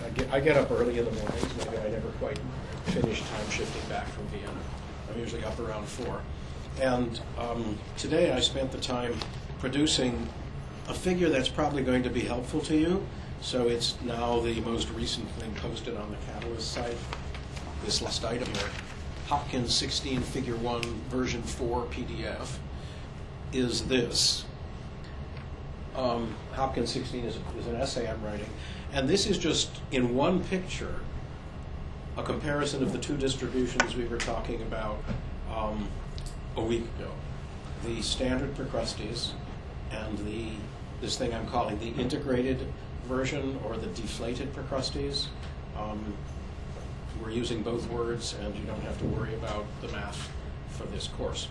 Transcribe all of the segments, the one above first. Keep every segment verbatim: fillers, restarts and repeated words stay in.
I get, I get up early in the mornings. Maybe I never quite finish time shifting back from Vienna. I'm usually up around four. And um, today I spent the time producing a figure that's probably going to be helpful to you. So it's now the most recent thing posted on the Catalyst site. This last item here, Hopkins sixteen Figure one version four P D F, is this. Um, Hopkins sixteen is, a, is an essay I'm writing. And this is just, in one picture, a comparison of the two distributions we were talking about um, a week ago. The standard Procrustes and the this thing I'm calling the integrated version, or the deflated Procrustes. Um, we're using both words, and you don't have to worry about the math for this course.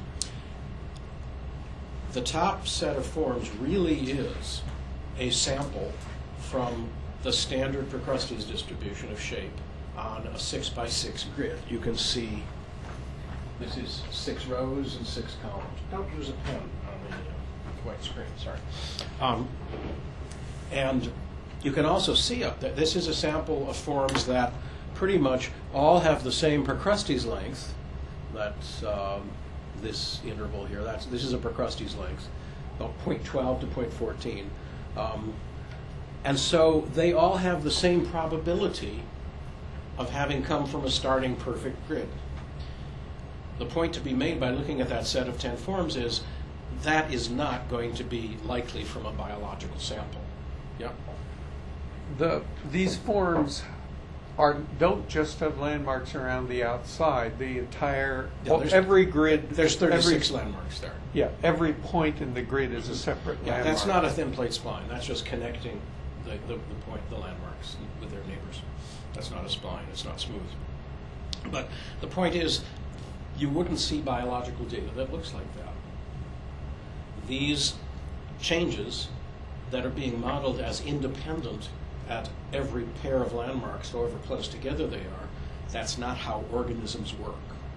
The top set of forms really is a sample from the standard Procrustes distribution of shape on a six by six grid. You can see this is six rows and six columns. Don't use a pen on the uh, white screen, sorry. Um, and you can also see up there, this is a sample of forms that pretty much all have the same Procrustes length. That's um, this interval here. That's this is a Procrustes length, about point twelve to point fourteen. Um, and so they all have the same probability of having come from a starting perfect grid. The point to be made by looking at that set of ten forms is that is not going to be likely from a biological sample. Yep. The, these forms are don't just have landmarks around the outside. The entire, Yeah, well, every grid. There's thirty-six every, landmarks there. Yeah, every point in the grid is a separate Yeah, landmark. that's not a thin plate spline. That's just connecting the, the, the point, the landmarks with their neighbors. That's not a spline. It's not smooth. But the point is, you wouldn't see biological data that looks like that. These changes that are being modeled as independent at every pair of landmarks, however close together they are, that's not how organisms work.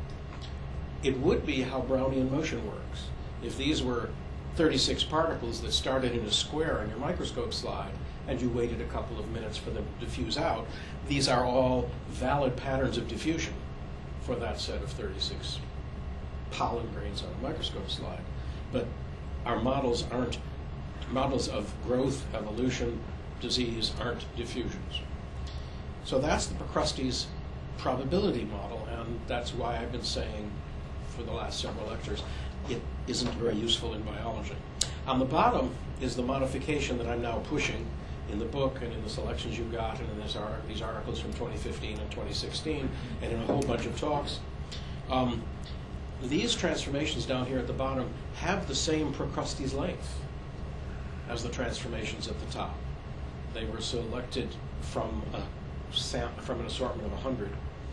It would be how Brownian motion works. If these were thirty-six particles that started in a square on your microscope slide, and you waited a couple of minutes for them to diffuse out, these are all valid patterns of diffusion for that set of thirty-six pollen grains on a microscope slide. But our models aren't, models of growth, evolution, disease aren't diffusions. So that's the Procrustes probability model, and that's why I've been saying for the last several lectures it isn't very useful in biology. On the bottom is the modification that I'm now pushing in the book and in the selections you've got, and in this ar- these articles from twenty fifteen and twenty sixteen, and in a whole bunch of talks. Um, these transformations down here at the bottom have the same Procrustes length as the transformations at the top. They were selected from a sam- from an assortment of one hundred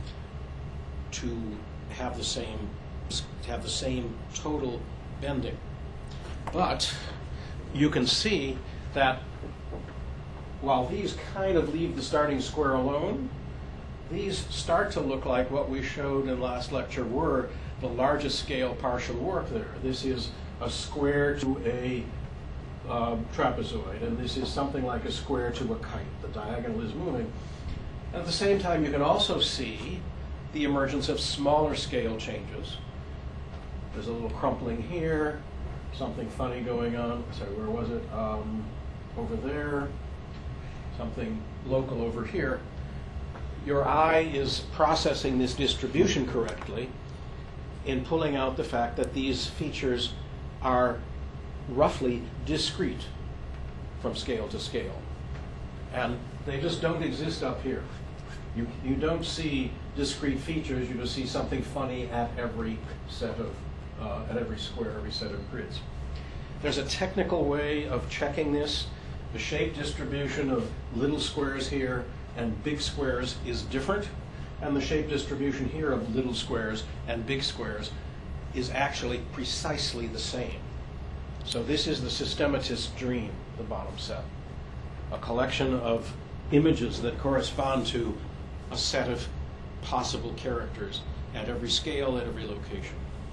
to have the same to have the same total bending. But you can see that while these kind of leave the starting square alone, these start to look like what we showed in last lecture were the largest scale partial warp there. This is a square to a uh, trapezoid, and this is something like a square to a kite. The diagonal is moving. At the same time, you can also see the emergence of smaller scale changes. There's a little crumpling here, something funny going on. Sorry, where was it? Um, over there. Something local over here. Your eye is processing this distribution correctly in pulling out the fact that these features are roughly discrete from scale to scale. And they just don't exist up here. You, you don't see discrete features, you just see something funny at every set of, uh, at every square, every set of grids. There's a technical way of checking this. The shape distribution of little squares here and big squares is different, and the shape distribution here of little squares and big squares is actually precisely the same. So this is the systematist's dream, the bottom set. A collection of images that correspond to a set of possible characters at every scale, at every location.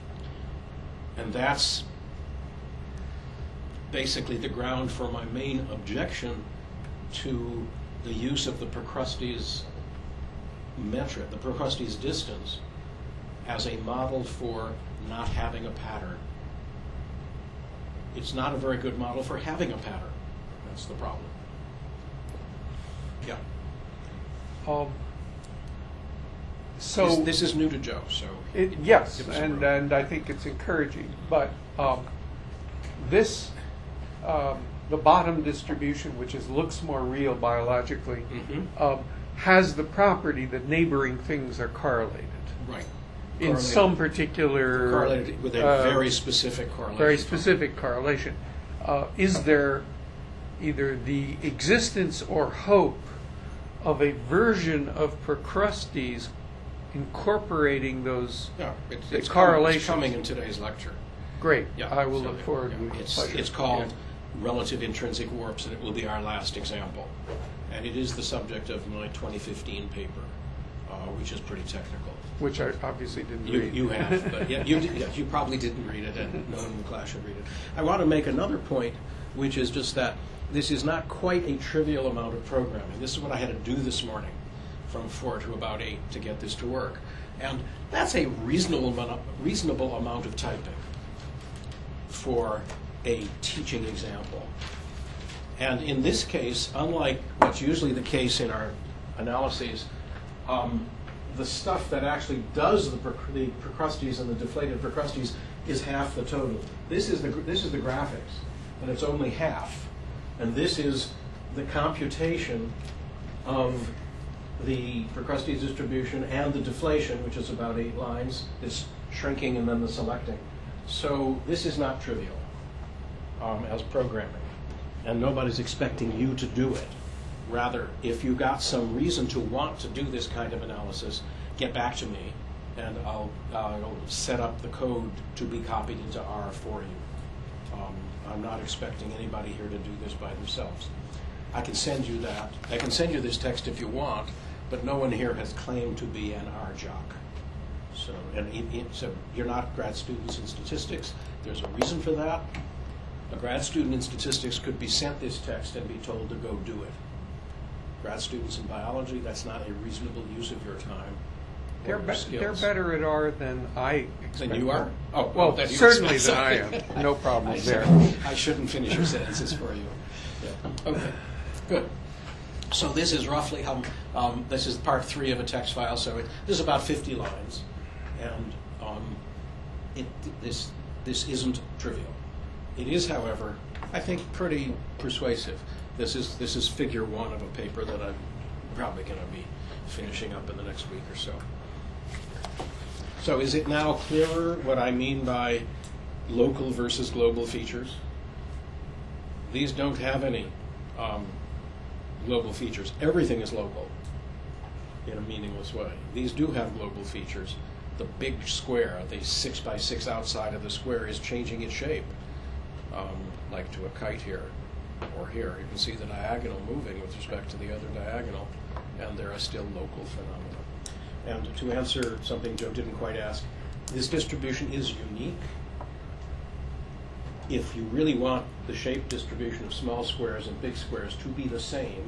And that's basically the ground for my main objection to the use of the Procrustes metric, the Procrustes distance, as a model for not having a pattern. It's not a very good model for having a pattern. That's the problem. Yeah. Um, so this, this is new to Joe, so it, yes, give us a and room. and I think it's encouraging. But um, this, um, the bottom distribution, which is looks more real biologically, Mm-hmm. um, has the property that neighboring things are correlated Right. in Correlated- some particular correlated with a uh, very specific correlation. very specific correlation. Uh, is there either the existence or hope of a version of Procrustes incorporating those? Yeah, it's, the it's coming, correlations. it's coming in today's lecture. Great. Yeah, I will so, look forward yeah, with it's, pleasure. it's called Yeah. relative intrinsic warps, and it will be our last example. And it is the subject of my twenty fifteen paper, uh, which is pretty technical. Which I obviously didn't You, read. you have, but yeah, you, did- yeah, you probably didn't read it, and no one in the class should read it. I want to make another point, which is just that this is not quite a trivial amount of programming. This is what I had to do this morning from four to about eight to get this to work. And that's a reasonable amount, reasonable amount of typing for a teaching example. And in this case, unlike what's usually the case in our analyses, um, the stuff that actually does the, proc- the Procrustes and the deflated Procrustes is half the total. This is the gr- this is the graphics, and it's only half. And this is the computation of the Procrustes distribution and the deflation, which is about eight lines. It's shrinking and then the selecting. So this is not trivial um, as programming, and nobody's expecting you to do it. Rather, if you got some reason to want to do this kind of analysis, get back to me, and I'll, I'll set up the code to be copied into R for you. Um, I'm not expecting anybody here to do this by themselves. I can send you that. I can send you this text if you want, but no one here has claimed to be an R jock. So, and it, it, so you're not grad students in statistics. There's a reason for that. A grad student in statistics could be sent this text and be told to go do it. Grad students in biology, that's not a reasonable use of your time or They're, your be- skills. they're better at R than I expect. Than you are? Oh, well, then you certainly expect than I am. something. No problem I there. shouldn't- I shouldn't finish your sentences for you. Yeah. Okay, good. So this is roughly how, um, this is part three of a text file, so it, this is about fifty lines. And um, it, this, this isn't trivial. It is, however, I think pretty persuasive. This is, this is figure one of a paper that I'm probably going to be finishing up in the next week or so. So is it now clearer what I mean by local versus global features? These don't have any um, global features. Everything is local in a meaningless way. These do have global features. The big square, the six by six outside of the square, is changing its shape, um, like to a kite here or here. You can see the diagonal moving with respect to the other diagonal, and there are still local phenomena. And to answer something Joe didn't quite ask, this distribution is unique. If you really want the shape distribution of small squares and big squares to be the same,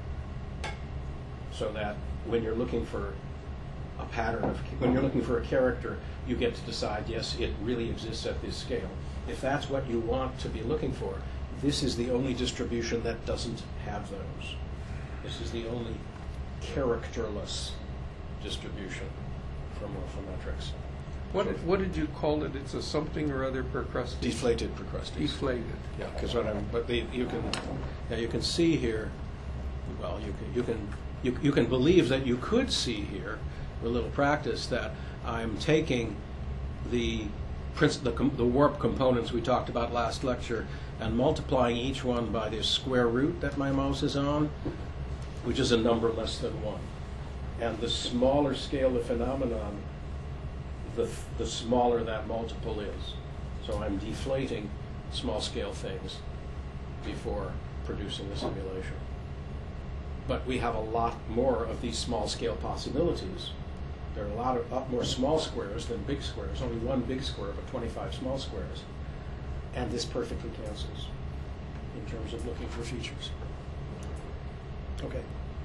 so that when you're looking for a pattern, of, when you're looking for a character, you get to decide, yes, it really exists at this scale. If that's what you want to be looking for, this is the only distribution that doesn't have those. This is the only characterless distribution for morphometrics. What, what did you call it? It's a something or other Procrustes? Deflated Procrustes. Deflated. Yeah, because what I'm, but the, you can, yeah, you can see here. Well, you can, you can, you, you can believe that you could see here, with a little practice, that I'm taking the princ- the, com- the warp components we talked about last lecture and multiplying each one by this square root that my mouse is on, which is a number less than one. And the smaller scale the phenomenon, the, the smaller that multiple is. So I'm deflating small scale things before producing the simulation. But we have a lot more of these small scale possibilities. There are a lot of lot more small squares than big squares, only one big square, but twenty-five small squares. And this perfectly cancels in terms of looking for features. Okay.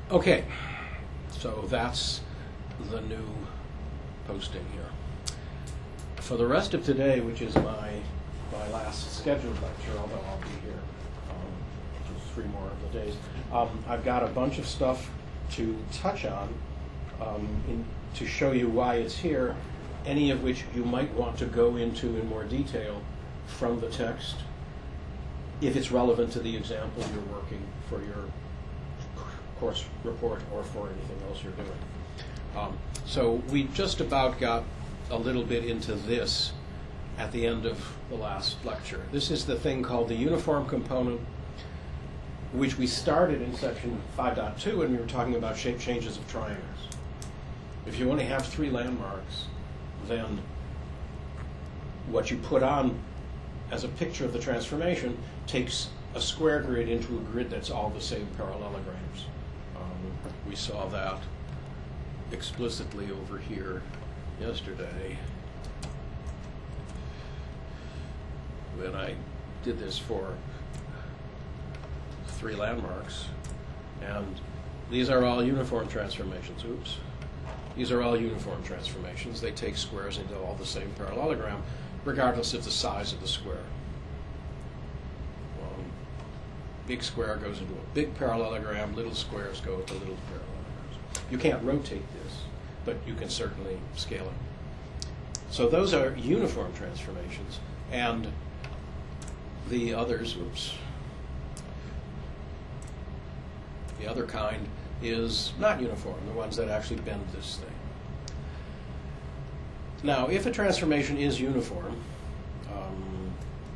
Okay, so that's the new posting here. For the rest of today, which is my my last scheduled lecture, although I'll be here um, just three more of the days, um, I've got a bunch of stuff to touch on um, in, to show you why it's here, any of which you might want to go into in more detail from the text, if it's relevant to the example you're working for your course report or for anything else you're doing. Um, so we just about got a little bit into this at the end of the last lecture. This is the thing called the uniform component, which we started in section five point two when we were talking about shape changes of triangles. If you only have three landmarks, then what you put on as a picture of the transformation takes a square grid into a grid that's all the same parallelograms. Um, we saw that explicitly over here yesterday when I did this for three landmarks, and these are all uniform transformations. Oops. These are all uniform transformations. They take squares into all the same parallelogram, regardless of the size of the square. Um, big square goes into a big parallelogram, little squares go into little parallelograms. You can't rotate this, but you can certainly scale it. So those are uniform transformations, and the others, oops, the other kind is not uniform, the ones that actually bend this thing. Now, if a transformation is uniform, um,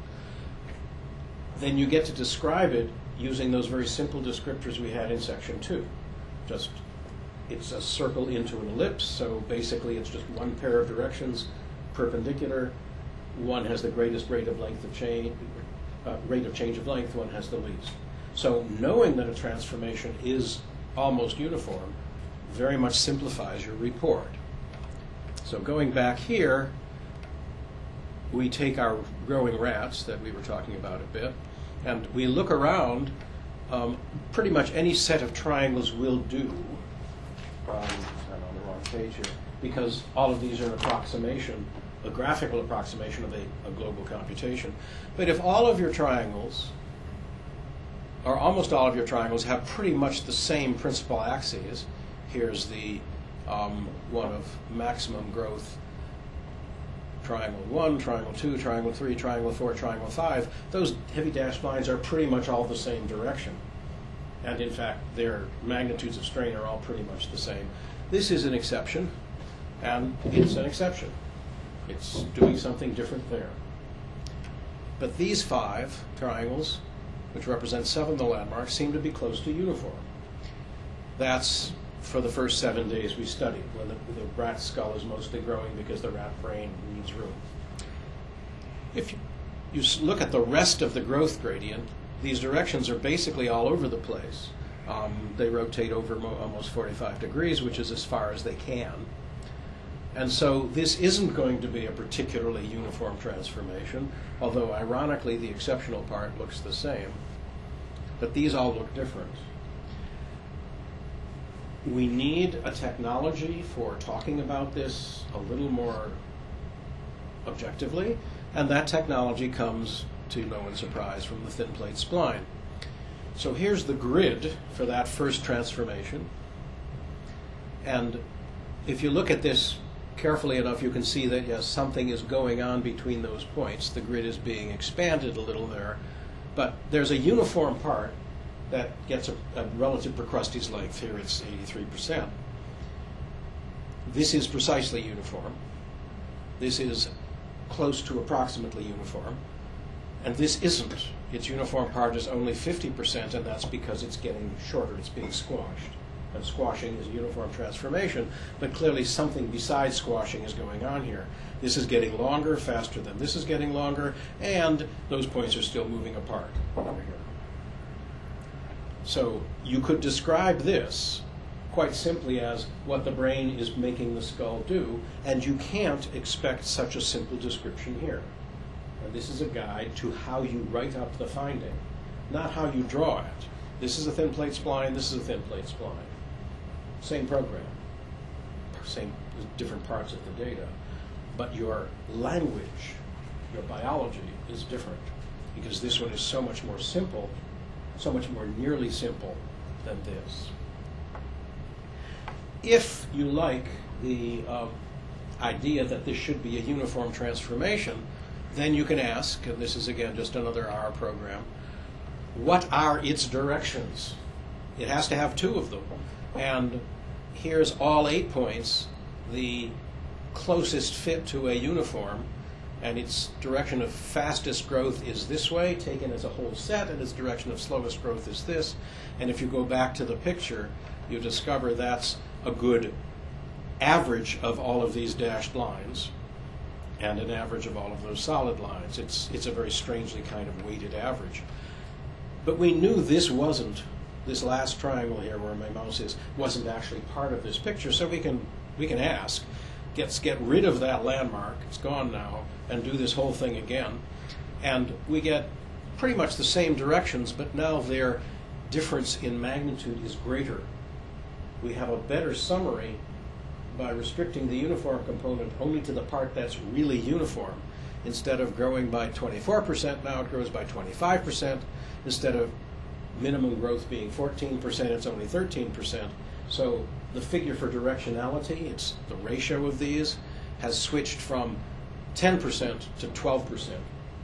then you get to describe it using those very simple descriptors we had in section two. Just, it's a circle into an ellipse, so basically it's just one pair of directions, perpendicular. One has the greatest rate of length of change, uh, rate of change of length, one has the least. So knowing that a transformation is almost uniform very much simplifies your report. So going back here, we take our growing rats that we were talking about a bit, and we look around. Um, pretty much any set of triangles will do. Um, I'm on the wrong page here, because all of these are an approximation, a graphical approximation of a, a global computation. But if all of your triangles, or almost all of your triangles, have pretty much the same principal axes, here's the um, one of maximum growth, triangle one, triangle two, triangle three, triangle four, triangle five, those heavy dashed lines are pretty much all the same direction. And in fact, their magnitudes of strain are all pretty much the same. This is an exception, and it's an exception. It's doing something different there. But these five triangles, which represent seven of the landmarks, seem to be close to uniform. That's for the first seven days we studied, when the, the rat skull is mostly growing because the rat brain needs room. If you, you look at the rest of the growth gradient, these directions are basically all over the place. Um, they rotate over mo almost forty-five degrees, which is as far as they can. And so this isn't going to be a particularly uniform transformation, although ironically the exceptional part looks the same. But these all look different. We need a technology for talking about this a little more objectively, and that technology comes, to no one's surprise, from the thin plate spline. So here's the grid for that first transformation. And if you look at this carefully enough, you can see that, yes, something is going on between those points. The grid is being expanded a little there. But there's a uniform part that gets a, a relative Procrustes length. Here it's eighty-three percent. This is precisely uniform. This is close to approximately uniform. And this isn't. Its uniform part is only fifty percent, and that's because it's getting shorter. It's being squashed. And squashing is a uniform transformation, but clearly something besides squashing is going on here. This is getting longer faster than this is getting longer, and those points are still moving apart over here. So you could describe this quite simply as what the brain is making the skull do, and you can't expect such a simple description here. And this is a guide to how you write up the finding, not how you draw it. This is a thin plate spline, this is a thin plate spline. same program, same different parts of the data, but your language, your biology is different, because this one is so much more simple, so much more nearly simple than this. If you like the uh, idea that this should be a uniform transformation, then you can ask, and this is again just another R program, what are its directions? It has to have two of them. And here's all eight points, the closest fit to a uniform, and its direction of fastest growth is this way, taken as a whole set, and its direction of slowest growth is this. And if you go back to the picture, you discover that's a good average of all of these dashed lines and an average of all of those solid lines. It's, it's a very strangely kind of weighted average. But we knew this wasn't, this last triangle here where my mouse is, wasn't actually part of this picture, so we can, we can ask, get, get rid of that landmark, it's gone now, and do this whole thing again. And we get pretty much the same directions, but now their difference in magnitude is greater. We have a better summary by restricting the uniform component only to the part that's really uniform. Instead of growing by twenty-four percent, now it grows by twenty-five percent. Instead of minimum growth being fourteen percent, it's only thirteen percent. So the figure for directionality, it's the ratio of these, has switched from ten percent to twelve percent.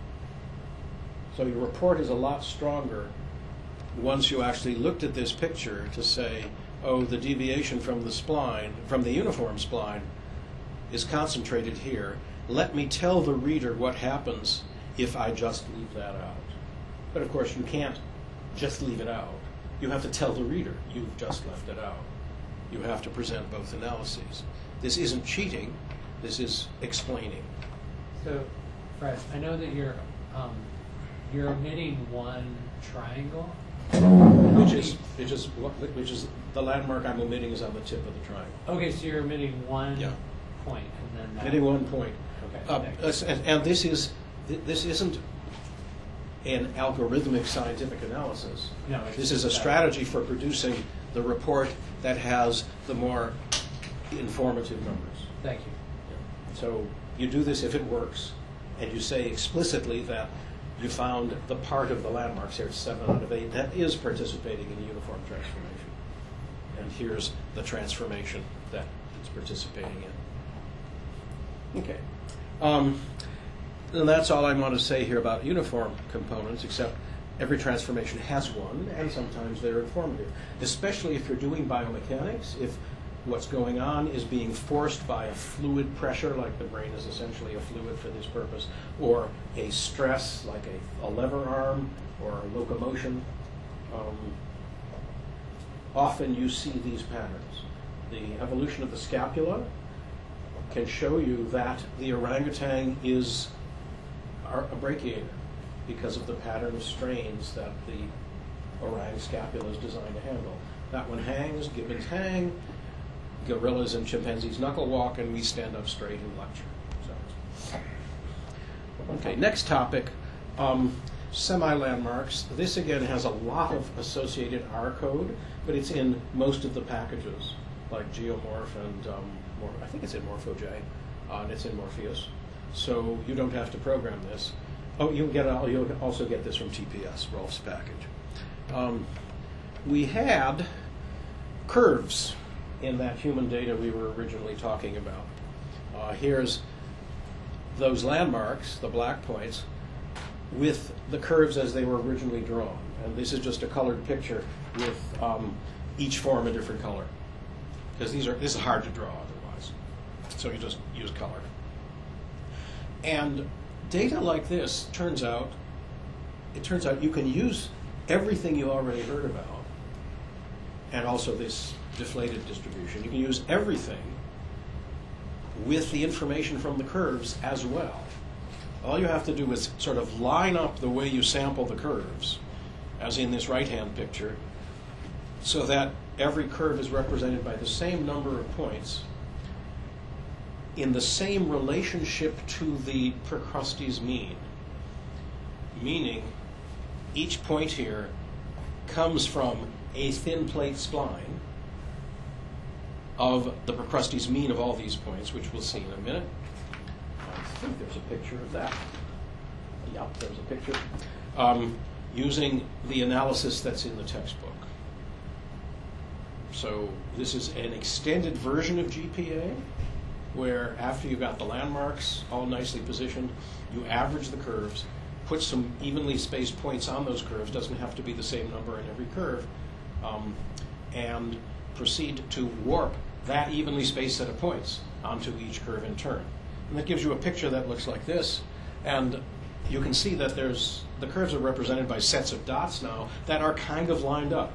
So your report is a lot stronger once you actually looked at this picture to say, oh, the deviation from the spline, from the uniform spline, is concentrated here. Let me tell the reader what happens if I just leave that out. But of course, you can't just leave it out. You have to tell the reader you've just left it out. You have to present both analyses. This isn't cheating. This is explaining. So, Fred, I know that you're um, you're omitting one triangle. Which is, which is, which is the landmark I'm omitting is on the tip of the triangle. Okay, so you're omitting one Yeah. point, and then that. Omitting one point. Okay. Uh, thanks. and, and this is, this isn't an algorithmic scientific analysis. No, it's This is a just that. strategy for producing the report that has the more informative numbers. Thank you. So you do this if it works, and you say explicitly that you found the part of the landmarks here, seven out of eight, that is participating in the uniform transformation. And here's the transformation that it's participating in. Okay. Um, and that's all I want to say here about uniform components, except every transformation has one, and sometimes they're informative, especially if you're doing biomechanics, if what's going on is being forced by a fluid pressure, like the brain is essentially a fluid for this purpose, or a stress, like a, a lever arm or locomotion. Um, often you see these patterns. The evolution of the scapula can show you that the orangutan is a brachiator because of the pattern of strains that the orang scapula is designed to handle. That one hangs, gibbons hang, gorillas and chimpanzees knuckle walk, and we stand up straight and lecture. So, okay, next topic, um, semi-landmarks. This again has a lot of associated R code, but it's in most of the packages, like Geomorph and um, Mor I think it's in MorphoJ, uh, and it's in Morpheus. So you don't have to program this. Oh, you'll get you'll also get this from T P S, Rolf's package. Um, we had curves in that human data we were originally talking about. Uh, here's those landmarks, the black points, with the curves as they were originally drawn. And this is just a colored picture with um, each form a different color. Because these are this is hard to draw otherwise. So you just use color. And data like this turns out, it turns out you can use everything you already heard about, and also this deflated distribution. You can use everything with the information from the curves as well. All you have to do is sort of line up the way you sample the curves, as in this right-hand picture, so that every curve is represented by the same number of points in the same relationship to the Procrustes mean. Meaning, each point here comes from a thin plate spline, of the Procrustes mean of all these points, which we'll see in a minute. I think there's a picture of that. Yep, there's a picture. Um, using the analysis that's in the textbook. So this is an extended version of G P A, where after you've got the landmarks all nicely positioned, you average the curves, put some evenly spaced points on those curves, doesn't have to be the same number in every curve, um, and proceed to warp that evenly spaced set of points onto each curve in turn. And that gives you a picture that looks like this, and you can see that there's the curves are represented by sets of dots now that are kind of lined up.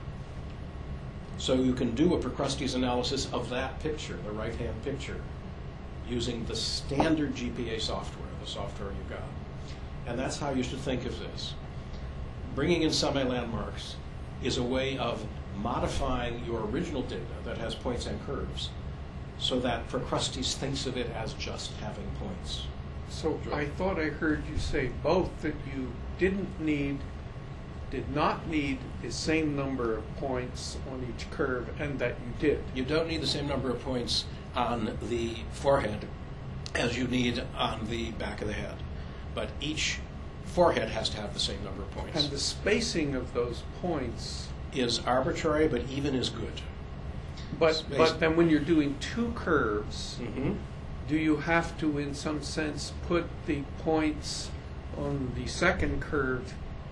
So you can do a Procrustes analysis of that picture, the right-hand picture, using the standard G P A software, the software you got. And that's how you should think of this. Bringing in semi-landmarks is a way of modifying your original data that has points and curves so that Procrustes thinks of it as just having points. So I thought I heard you say both, that you didn't need, did not need the same number of points on each curve, and that you did. You don't need the same number of points on the forehead as you need on the back of the head. But each forehead has to have the same number of points. And the spacing of those points is arbitrary, but even is good. But Space- but then when you're doing two curves, Mm-hmm. do you have to, in some sense, put the points on the second curve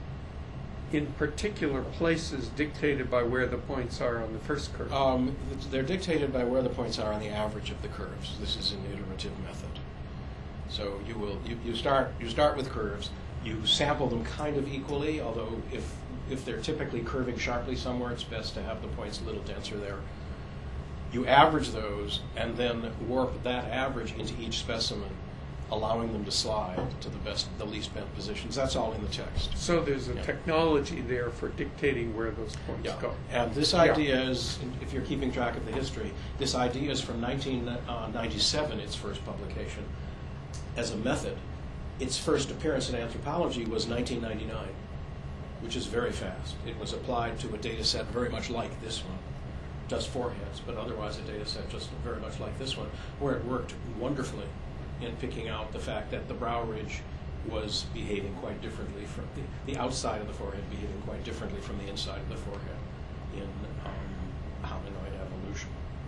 in particular places dictated by where the points are on the first curve? Um, they're dictated by where the points are on the average of the curves. This is an iterative method. So you will you, you start you start with curves. You sample them kind of equally, although if if they're typically curving sharply somewhere, it's best to have the points a little denser there. You average those and then warp that average into each specimen, allowing them to slide to the best, the least bent positions. That's all in the text. So there's a Yeah. technology there for dictating where those points Yeah. go. And this Yeah. idea is, if you're keeping track of the history, this idea is from nineteen ninety-seven, its first publication. As a method, its first appearance in anthropology was nineteen ninety-nine, which is very fast. It was applied to a data set very much like this one, just foreheads, but otherwise a data set just very much like this one, where it worked wonderfully in picking out the fact that the brow ridge was behaving quite differently from the, the outside of the forehead behaving quite differently from the inside of the forehead in um, hominoid evolution.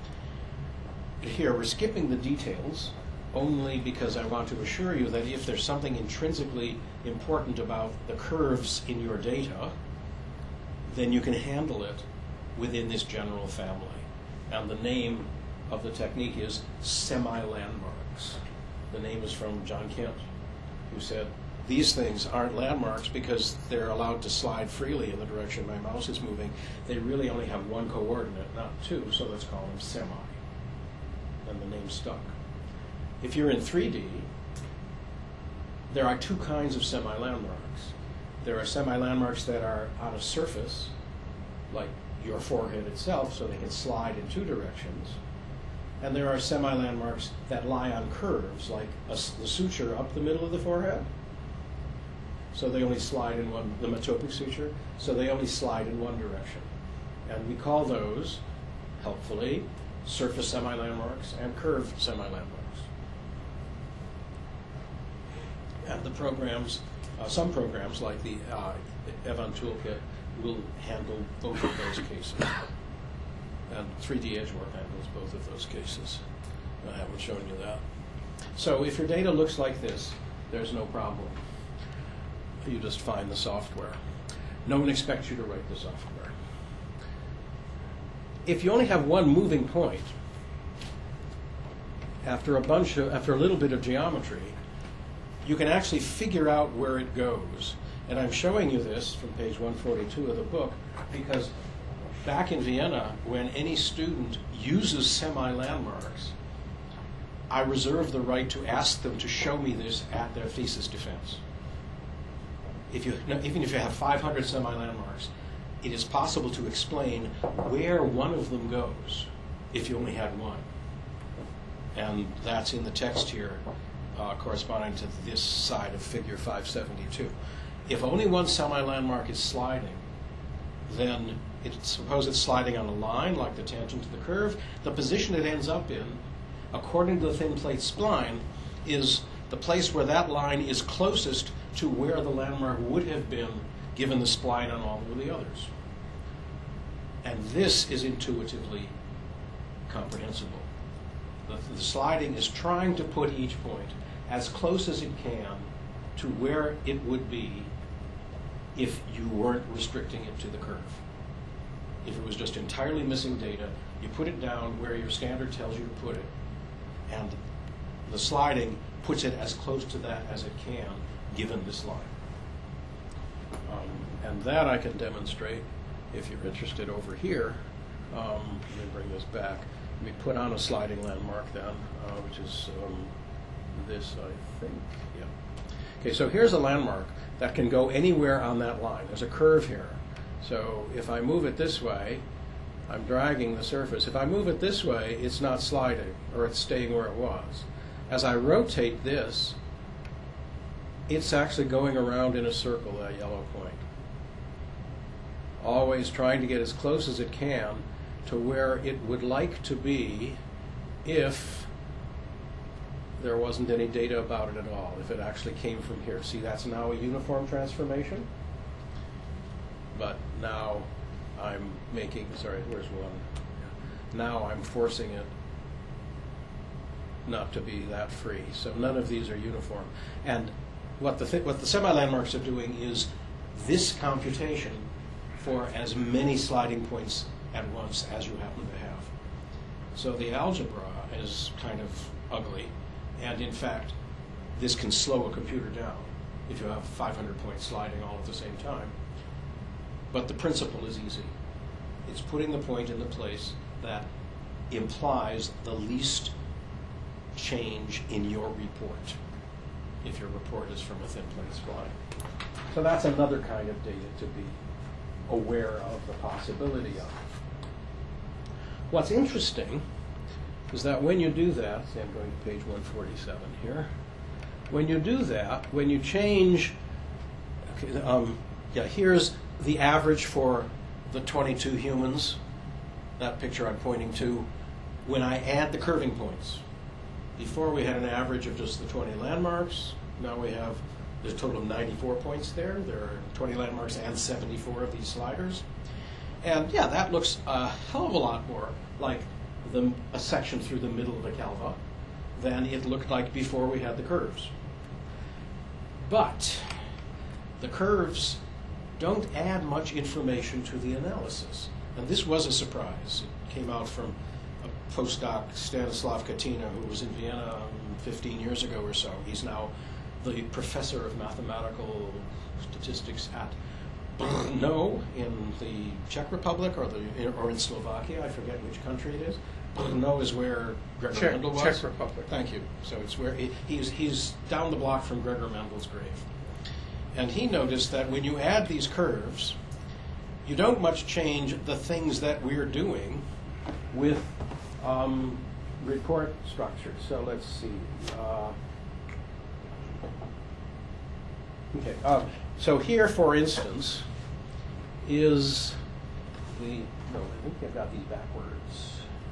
Here, we're skipping the details only because I want to assure you that if there's something intrinsically important about the curves in your data, then you can handle it within this general family. And the name of the technique is semi-landmarks. The name is from John Kent, who said, these things aren't landmarks because they're allowed to slide freely in the direction my mouse is moving. They really only have one coordinate, not two, so let's call them semi. And the name stuck. If you're in three D, there are two kinds of semi-landmarks. There are semi-landmarks that are on a surface, like your forehead itself, so they can slide in two directions. And there are semi-landmarks that lie on curves, like a, the suture up the middle of the forehead. So they only slide in one, the metopic suture, so they only slide in one direction. And we call those, helpfully, surface semi-landmarks and curved semi-landmarks. And the programs, uh, some programs like the uh, Evan Toolkit will handle both of those cases. And three D Edgework handles both of those cases. I haven't shown you that. So if your data looks like this, there's no problem. You just find the software. No one expects you to write the software. If you only have one moving point, after a bunch of, after a little bit of geometry, you can actually figure out where it goes. And I'm showing you this from page one forty-two of the book because back in Vienna, when any student uses semi-landmarks, I reserve the right to ask them to show me this at their thesis defense. If you, even if you have five hundred semi-landmarks, it is possible to explain where one of them goes if you only had one. And that's in the text here, uh, corresponding to this side of figure five seventy-two. If only one semi-landmark is sliding, then it, suppose it's sliding on a line like the tangent to the curve, the position it ends up in, according to the thin plate spline, is the place where that line is closest to where the landmark would have been given the spline on all of the others. And this is intuitively comprehensible. The, the sliding is trying to put each point as close as it can to where it would be if you weren't restricting it to the curve. If it was just entirely missing data, you put it down where your standard tells you to put it, and the sliding puts it as close to that as it can, given this line. Um, and that I can demonstrate if you're interested over here. Um, let me bring this back. Let me put on a sliding landmark then, uh, which is um, this, I think. Yeah. Okay, so here's a landmark that can go anywhere on that line. There's a curve here. So if I move it this way, I'm dragging the surface. If I move it this way, it's not sliding, or it's staying where it was. As I rotate this, it's actually going around in a circle, that yellow point. Always trying to get as close as it can to where it would like to be if there wasn't any data about it at all, if it actually came from here. See, that's now a uniform transformation. But now I'm making, sorry, where's one? Now I'm forcing it not to be that free. So none of these are uniform. And what the, th what the semi-landmarks are doing is this computation for as many sliding points at once as you happen to have. So the algebra is kind of ugly. And in fact, this can slow a computer down if you have five hundred points sliding all at the same time. But the principle is easy. It's putting the point in the place that implies the least change in your report, if your report is from a thin plate spline. So that's another kind of data to be aware of the possibility of. What's interesting is that when you do that, see, I'm going to page one forty-seven here. When you do that, when you change, okay, um, yeah, here's the average for the twenty-two humans, that picture I'm pointing to, when I add the curving points. Before we had an average of just the twenty landmarks. Now we have, there's a total of ninety-four points there. There are twenty landmarks and seventy-four of these sliders. And yeah, that looks a hell of a lot more like the, a section through the middle of the Calva than it looked like before we had the curves. But the curves don't add much information to the analysis. And this was a surprise. It came out from a postdoc, Stanislav Katina, who was in Vienna fifteen years ago or so. He's now the professor of mathematical statistics at Brno in the Czech Republic, or, the, or in Slovakia. I forget which country it is. Brno is where Gregor Czech, Mendel was. Czech Republic. Thank you. So it's where he, he's, he's down the block from Gregor Mendel's grave. And he noticed that when you add these curves, you don't much change the things that we're doing with um, report structures. So let's see. Uh, okay. Uh, so here, for instance, is the, no, I think I've got these backwards.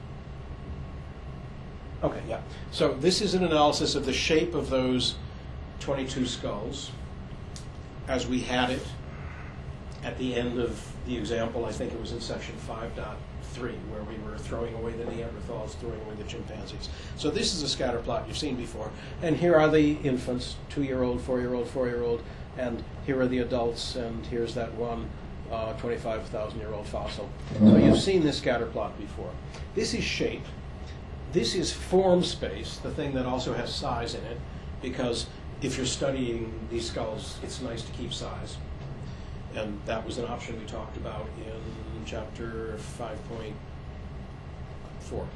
Okay, yeah. So this is an analysis of the shape of those twenty-two skulls as we had it at the end of the example. I think it was in section five point three, where we were throwing away the Neanderthals, throwing away the chimpanzees. So this is a scatter plot you've seen before. And here are the infants, two-year-old, four-year-old, four-year-old, and here are the adults, and here's that one uh, twenty-five thousand year old fossil. So you've seen this scatter plot before. This is shape. This is form space, the thing that also has size in it, because if you're studying these skulls, it's nice to keep size. And that was an option we talked about in chapter five point four.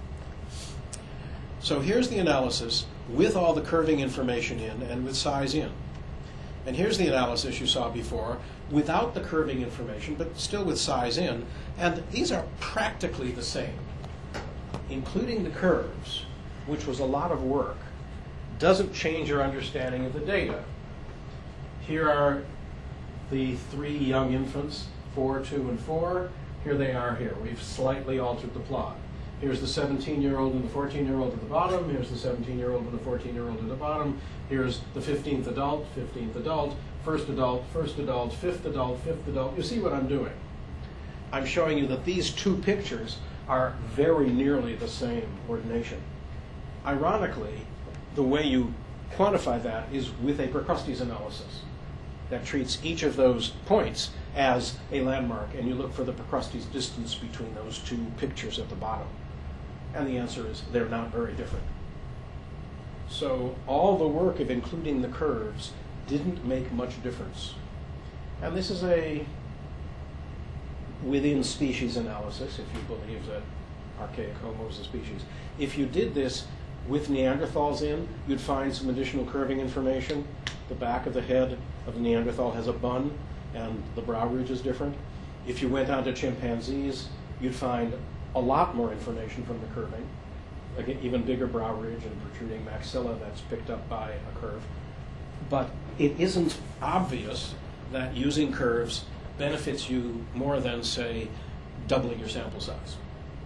So here's the analysis with all the curving information in and with size in. And here's the analysis you saw before without the curving information, but still with size in. And these are practically the same, including the curves, which was a lot of work. Doesn't change your understanding of the data. Here are the three young infants, four, two, and four. Here they are here. We've slightly altered the plot. Here's the seventeen-year-old and the fourteen-year-old at the bottom. Here's the seventeen-year-old and the fourteen-year-old at the bottom. Here's the fifteenth adult, fifteenth adult, first adult, first adult, fifth adult, fifth adult. You see what I'm doing? I'm showing you that these two pictures are very nearly the same ordination. Ironically, the way you quantify that is with a Procrustes analysis that treats each of those points as a landmark, and you look for the Procrustes distance between those two pictures at the bottom. And the answer is they're not very different. So all the work of including the curves didn't make much difference. And this is a within species analysis, if you believe that archaic Homo is a species. If you did this with Neanderthals in, you'd find some additional curving information. The back of the head of the Neanderthal has a bun, and the brow ridge is different. If you went on to chimpanzees, you'd find a lot more information from the curving. Again, even bigger brow ridge and protruding maxilla that's picked up by a curve. But it isn't obvious that using curves benefits you more than, say, doubling your sample size.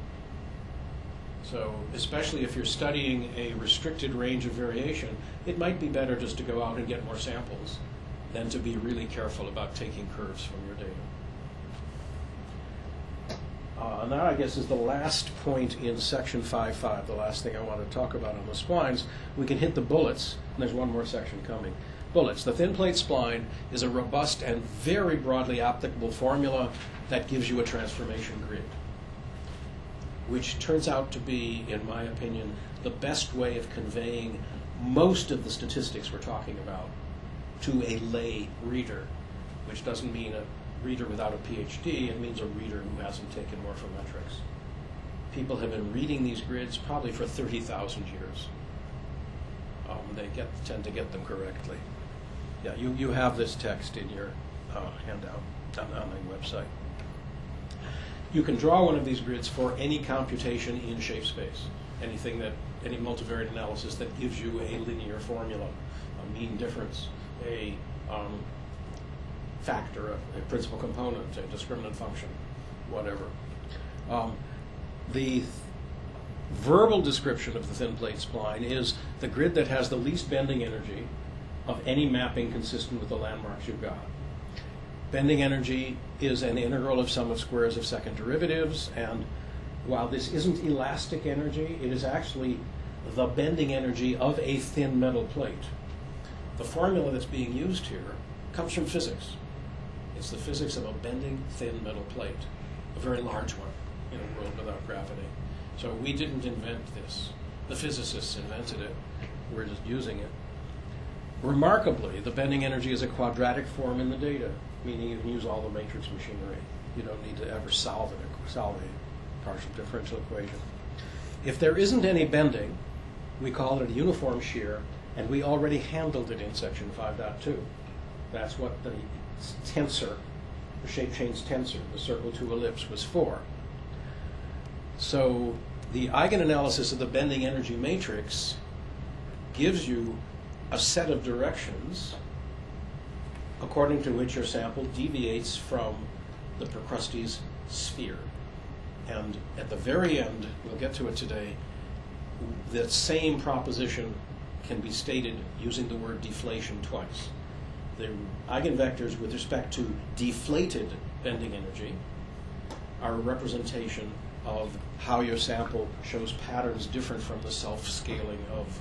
So especially if you're studying a restricted range of variation, it might be better just to go out and get more samples than to be really careful about taking curves from your data. Uh, and that, I guess, is the last point in section five point five, the last thing I want to talk about on the splines. We can hit the bullets, and there's one more section coming. Bullets. The thin plate spline is a robust and very broadly applicable formula that gives you a transformation grid, which turns out to be, in my opinion, the best way of conveying most of the statistics we're talking about to a lay reader, which doesn't mean a reader without a PhD, it means a reader who hasn't taken morphometrics. People have been reading these grids probably for thirty thousand years. Um, they get, tend to get them correctly. Yeah, you, you have this text in your uh, handout on, on the website. You can draw one of these grids for any computation in shape space, anything that, any multivariate analysis that gives you a linear formula, a mean difference, a um, factor, a, a principal component, a discriminant function, whatever. Um, the th verbal description of the thin plate spline is the grid that has the least bending energy of any mapping consistent with the landmarks you've got. Bending energy is an integral of sum of squares of second derivatives, and while this isn't elastic energy, it is actually the bending energy of a thin metal plate. The formula that's being used here comes from physics. It's the physics of a bending thin metal plate, a very large one in a world without gravity. So we didn't invent this. The physicists invented it. We're just using it. Remarkably, the bending energy is a quadratic form in the data, meaning you can use all the matrix machinery. You don't need to ever solve it, solve a partial differential equation. If there isn't any bending, we call it a uniform shear, and we already handled it in section five point two. That's what the tensor, the shape change tensor, the circle to ellipse, was for. So the eigenanalysis of the bending energy matrix gives you a set of directions according to which your sample deviates from the Procrustes sphere. And at the very end, we'll get to it today, that same proposition can be stated using the word deflation twice. The eigenvectors with respect to deflated bending energy are a representation of how your sample shows patterns different from the self-scaling of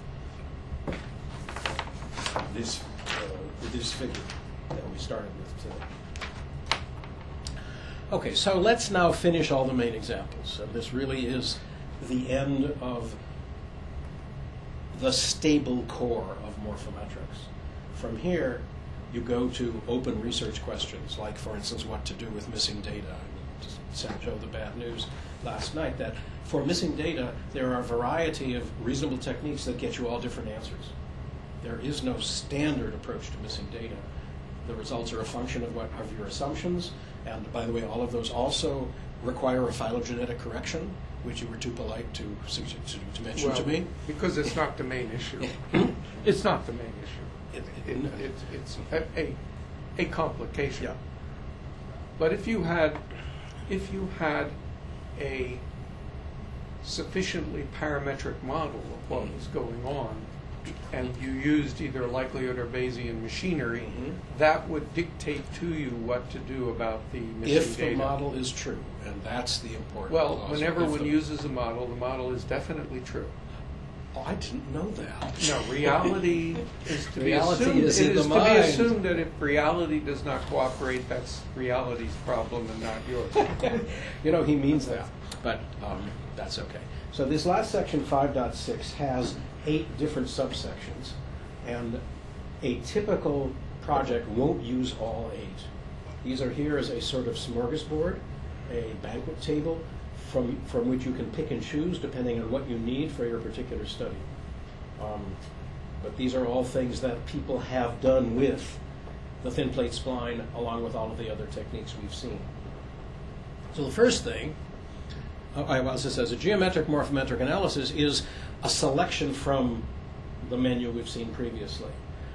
this, uh, this figure that we started with today. Okay, so let's now finish all the main examples. And this really is the end of the stable core of morphometrics. From here, you go to open research questions, like, for instance, what to do with missing data. I just sent Joe the bad news last night that for missing data, there are a variety of reasonable techniques that get you all different answers. There is no standard approach to missing data. The results are a function of what of your assumptions, and by the way, all of those also require a phylogenetic correction, which you were too polite to to, to mention well, to me. Because it's not the main issue. It's not the main issue. It, it, it, it's a, a, a complication. Yeah. But if you had if you had a sufficiently parametric model of what was going on, and you used either likelihood or Bayesian machinery, Mhm. that would dictate to you what to do about the missing If the data. model is true, and that's the important Well, clause. whenever If one the- uses a model, the model is definitely true. Oh, I didn't know that. No, reality is to be Reality assumed. is it in is the to mind. be assumed that if reality does not cooperate, that's reality's problem and not yours. You know, he means that, but um, that's okay. So this last section, five point six, has eight different subsections, and a typical project won't use all eight. These are here as a sort of smorgasbord, a banquet table, from, from which you can pick and choose depending on what you need for your particular study. Um, but these are all things that people have done with the thin plate spline, along with all of the other techniques we've seen. So the first thing, uh, as it says, a geometric morphometric analysis is a selection from the menu we've seen previously.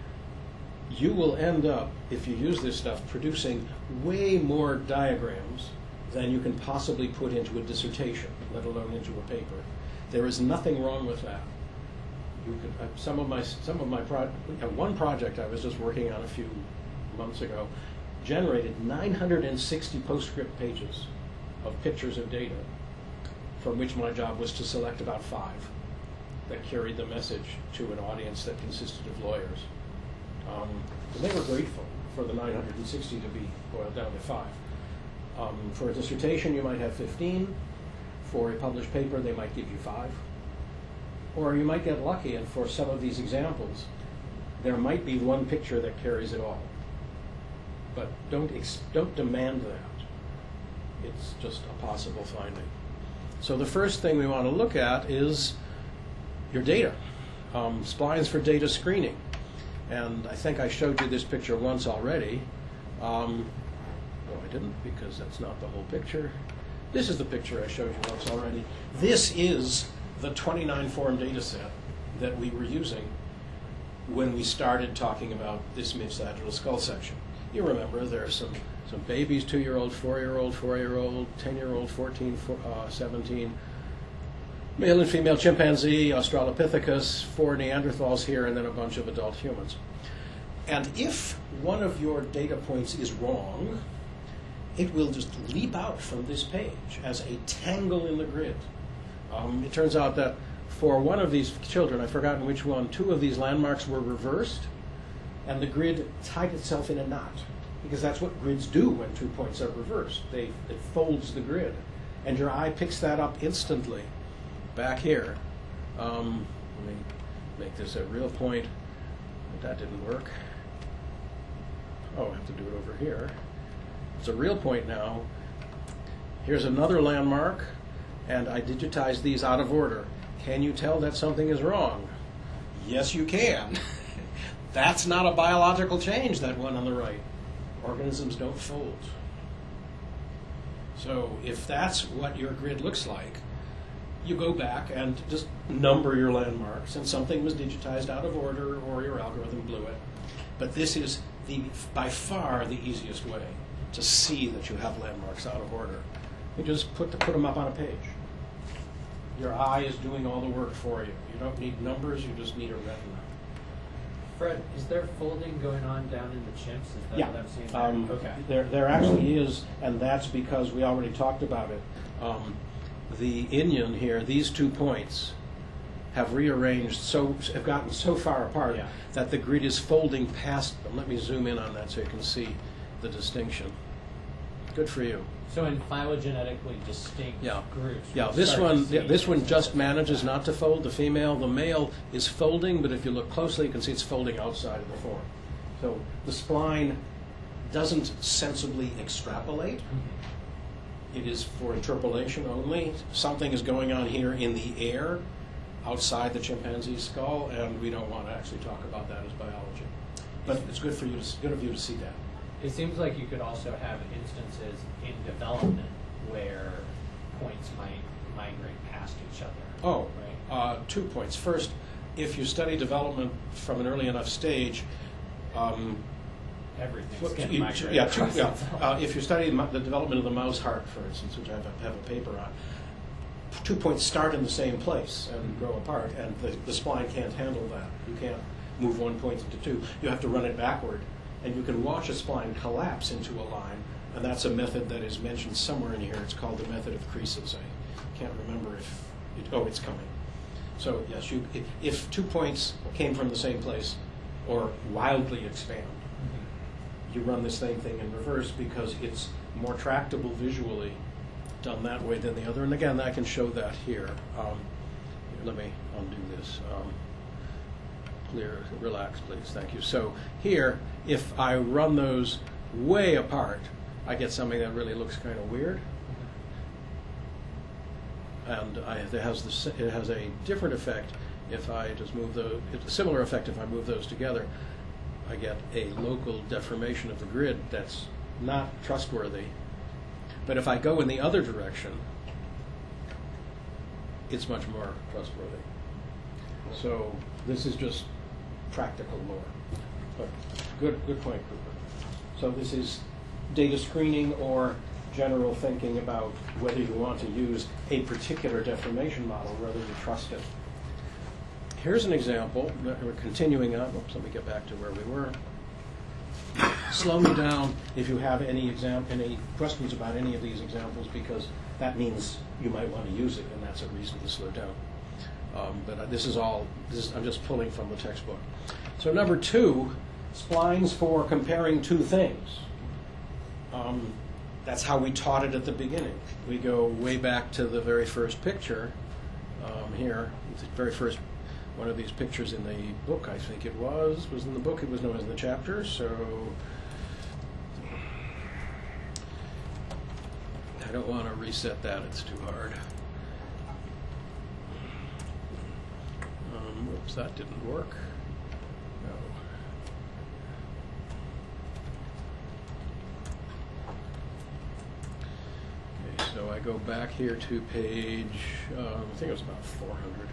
You will end up, if you use this stuff, producing way more diagrams than you can possibly put into a dissertation, let alone into a paper. There is nothing wrong with that. You could, uh, some of my, some of my pro, uh, one project I was just working on a few months ago generated nine hundred sixty PostScript pages of pictures of data, from which my job was to select about five that carried the message to an audience that consisted of lawyers. Um, and they were grateful for the nine hundred sixty to be boiled down to five. Um, for a dissertation, you might have fifteen. For a published paper, they might give you five. Or you might get lucky, and for some of these examples, there might be one picture that carries it all. But don't, ex don't demand that. It's just a possible finding. So the first thing we want to look at is your data. Um, splines for data screening. And I think I showed you this picture once already. Um, no, I didn't, because that's not the whole picture. This is the picture I showed you once already. This is the twenty-nine form data set that we were using when we started talking about this mid-sagittal skull section. You remember there are some, some babies, two-year-old, four-year-old, four-year-old, ten-year-old, fourteen, four, uh, seventeen, male and female chimpanzee, Australopithecus, four Neanderthals here, and then a bunch of adult humans. And if one of your data points is wrong, it will just leap out from this page as a tangle in the grid. Um, it turns out that for one of these children, I've forgotten which one, two of these landmarks were reversed, and the grid tied itself in a knot, because that's what grids do when two points are reversed. They, it folds the grid, and your eye picks that up instantly. Back here, um, let me make this a real point. That didn't work. Oh, I have to do it over here. It's a real point now. Here's another landmark, and I digitized these out of order. Can you tell that something is wrong? Yes, you can. That's not a biological change, that one on the right. Organisms don't fold. So if that's what your grid looks like, you go back and just number your landmarks, and something was digitized out of order or your algorithm blew it. But this is the, by far the easiest way to see that you have landmarks out of order. You just put, the, put them up on a page. Your eye is doing all the work for you. You don't need numbers, you just need a retina. Fred, is there folding going on down in the chimps? Is that Yeah, what I'm seeing there? um, Okay. there, there actually is, and that's because we already talked about it. Um, the Inyan here, these two points, have rearranged so, have gotten so far apart Yeah. that the grid is folding past them. Let me zoom in on that so you can see the distinction. Good for you. So in phylogenetically distinct Yeah. groups. Yeah, we'll this start to one, see this one things just like manages that. not to fold. The female, the male is folding, but if you look closely, you can see it's folding outside of the form. So the spline doesn't sensibly extrapolate. It is for interpolation only. Something is going on here in the air outside the chimpanzee's skull, and we don't want to actually talk about that as biology. But it's good for you to, good of you to see that. It seems like you could also have instances in development where points might migrate past each other. Oh, right? uh, two points. First, if you study development from an early enough stage, um, everything's Well, going to you- migrate yeah, two- across yeah. itself. Uh, if you study the mo- the development of the mouse heart, for instance, which I have a, have a paper on, two points start in the same place and grow apart, and the, the spline can't handle that. You can't move one point into two. You have to run it backward, and you can watch a spline collapse into a line, and that's a method that is mentioned somewhere in here. It's called the method of creases. I can't remember if it, oh, it's coming. So yes, you, if, if two points came from the same place or wildly expand, you run the same thing in reverse because it's more tractable visually done that way than the other. And again, I can show that here. Um, let me undo this. Um, clear, relax, please. Thank you. So here, if I run those way apart, I get something that really looks kind of weird. And I, it has this, it has a different effect if I just move the, it's a similar effect if I move those together. I get a local deformation of the grid that's not trustworthy. But if I go in the other direction, it's much more trustworthy. So this is just practical lore. But good, good point, Cooper. So this is data screening or general thinking about whether you want to use a particular deformation model rather than trust it. Here's an example. We're continuing on. Oops, let me get back to where we were. Slow me down if you have any exam any questions about any of these examples, because that means you might want to use it, and that's a reason to slow down. Um, but uh, this is all, this is, I'm just pulling from the textbook. So number two, splines for comparing two things. Um, that's how we taught it at the beginning. We go way back to the very first picture um, here, the very first one of these pictures in the book, I think it was, was in the book, it was known as the chapter, so I don't want to reset that, it's too hard. Um, whoops, that didn't work. No. Okay, so I go back here to page, um, I think it was about four hundred.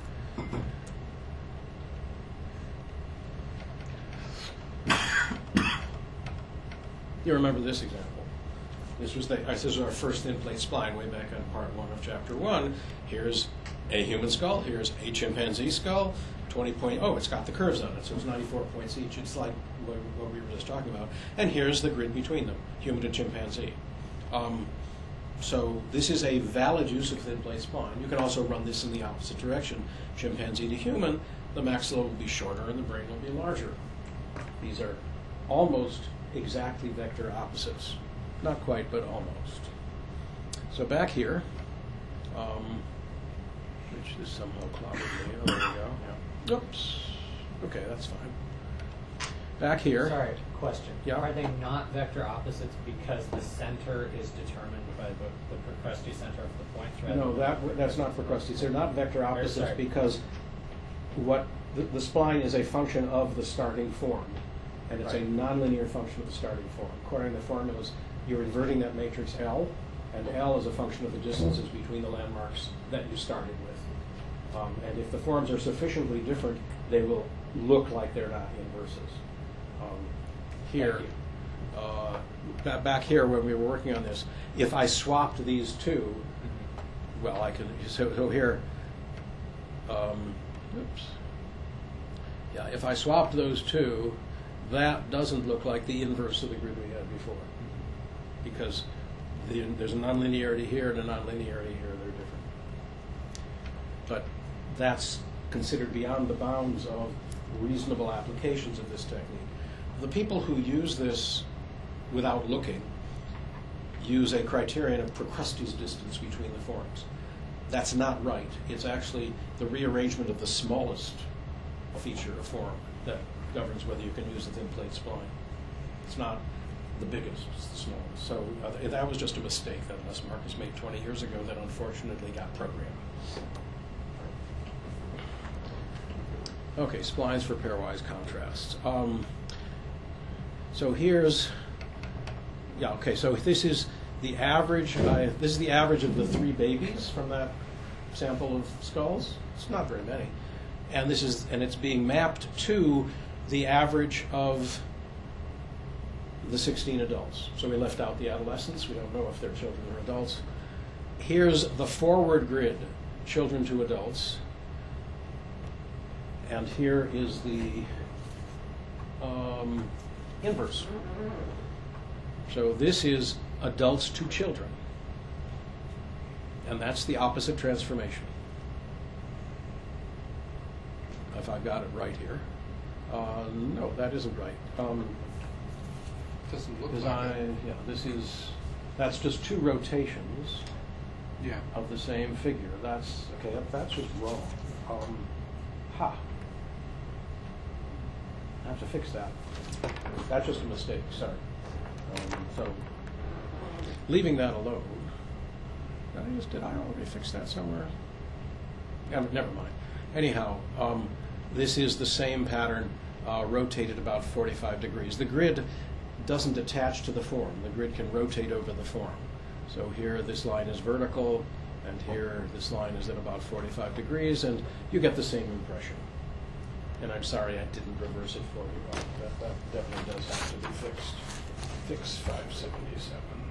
You remember this example. This was, the, this was our first in-plate spline way back on part one of chapter one. Here's a human skull. Here's a chimpanzee skull. twenty point, oh, it's got the curves on it, so it's ninety-four points each. It's like what, what we were just talking about. And here's the grid between them, human and chimpanzee. Um, so this is a valid use of thin-plate spline. You can also run this in the opposite direction. Chimpanzee to human, the maxilla will be shorter and the brain will be larger. These are almost exactly vector opposites. Not quite, but almost. So back here, um, which is somehow clouded me. Oh, there we go. Yeah. Oops. Okay, that's fine. Back here. Sorry, question. Yeah. Are they not vector opposites because the center is determined by the, the Procrustes center of the points? Rather No, than that that's not Procrustes. They're not vector opposites sorry. because what the, the spline is a function of the starting form, and it's Right. a nonlinear function of the starting form. According to the formulas, you're inverting that matrix L, and L is a function of the distances between the landmarks that you started with. Um, and if the forms are sufficiently different, they will look like they're not inverses. Um, here, uh, ba- back here when we were working on this, if I swapped these two, well, I can, so, so here, um, oops. Yeah, if I swapped those two, that doesn't look like the inverse of the grid we had before. Because the, there's a nonlinearity here and a nonlinearity here, they're different. But that's considered beyond the bounds of reasonable applications of this technique. The people who use this without looking use a criterion of Procrustes distance between the forms. That's not right. It's actually the rearrangement of the smallest feature of form that governs whether you can use a thin plate spline. It's not the biggest, it's the smallest. So uh, that was just a mistake that Les Marcus made twenty years ago that unfortunately got programmed. Okay, splines for pairwise contrasts. Um, so here's, yeah, okay, so this is the average, uh, this is the average of the three babies from that sample of skulls. It's not very many. And this is, and it's being mapped to the average of the sixteen adults. So we left out the adolescents. We don't know if they're children or adults. Here's the forward grid, children to adults. And here is the um, inverse. So this is adults to children. And that's the opposite transformation. If I've got it right here. Uh, no, that isn't right. Um, Doesn't look Because like I, it. yeah, this is, that's just two rotations Yeah. of the same figure. That's, okay, that- that's just wrong. Um, ha. I have to fix that. That's just a mistake, sorry. Um, so, leaving that alone, did I just, did I already fix that somewhere? Yeah, never mind. Anyhow, um, this is the same pattern, uh, rotated about forty-five degrees. The grid doesn't attach to the form. The grid can rotate over the form. So here this line is vertical, and here this line is at about forty-five degrees, and you get the same impression. And I'm sorry I didn't reverse it for you. Uh, That, that definitely does have to be fixed. Fix five seventy-seven.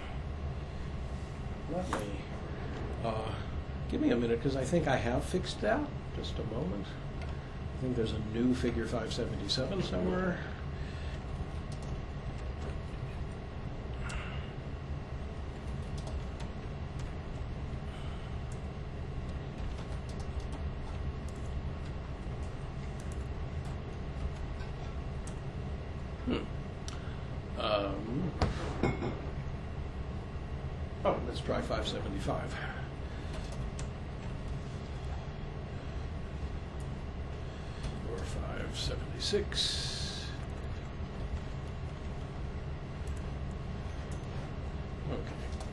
Let me, uh, give me a minute, because I think I have fixed that. Just a moment. I think there's a new figure five seventy-seven somewhere. Hmm. Um, oh, let's try five seventy-five. Or five seventy-six. Okay.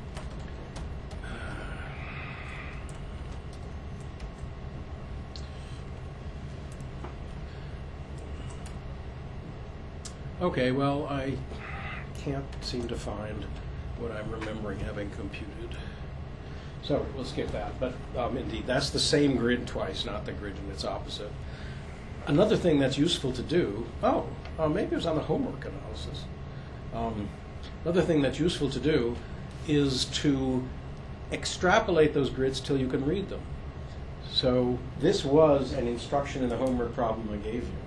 Okay, well, I can't seem to find what I'm remembering having computed. So we'll skip that. But um, indeed, that's the same grid twice, not the grid in its opposite. Another thing that's useful to do, oh, uh, maybe it was on the homework analysis. Um, another thing that's useful to do is to extrapolate those grids till you can read them. So this was an instruction in the homework problem I gave you.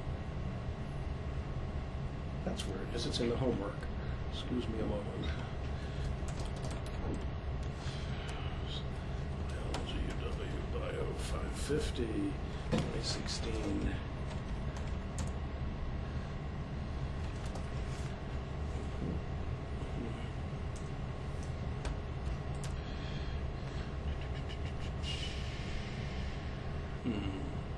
That's where it is. It's in the homework. Excuse me a moment. L G W Bio five fifty, twenty sixteen. Hmm.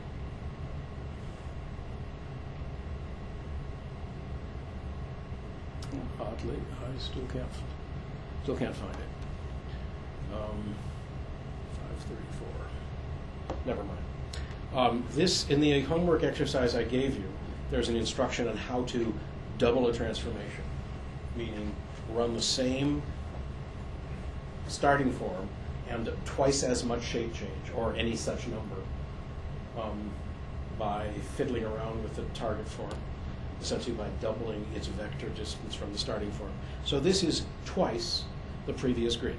Oddly, I still can't, still can't find it. Um, five thirty-four. Never mind. Um, this, in the homework exercise I gave you, there's an instruction on how to double a transformation, meaning run the same starting form and twice as much shape change, or any such number, um, by fiddling around with the target form, essentially by doubling its vector distance from the starting form. So this is twice the previous grid.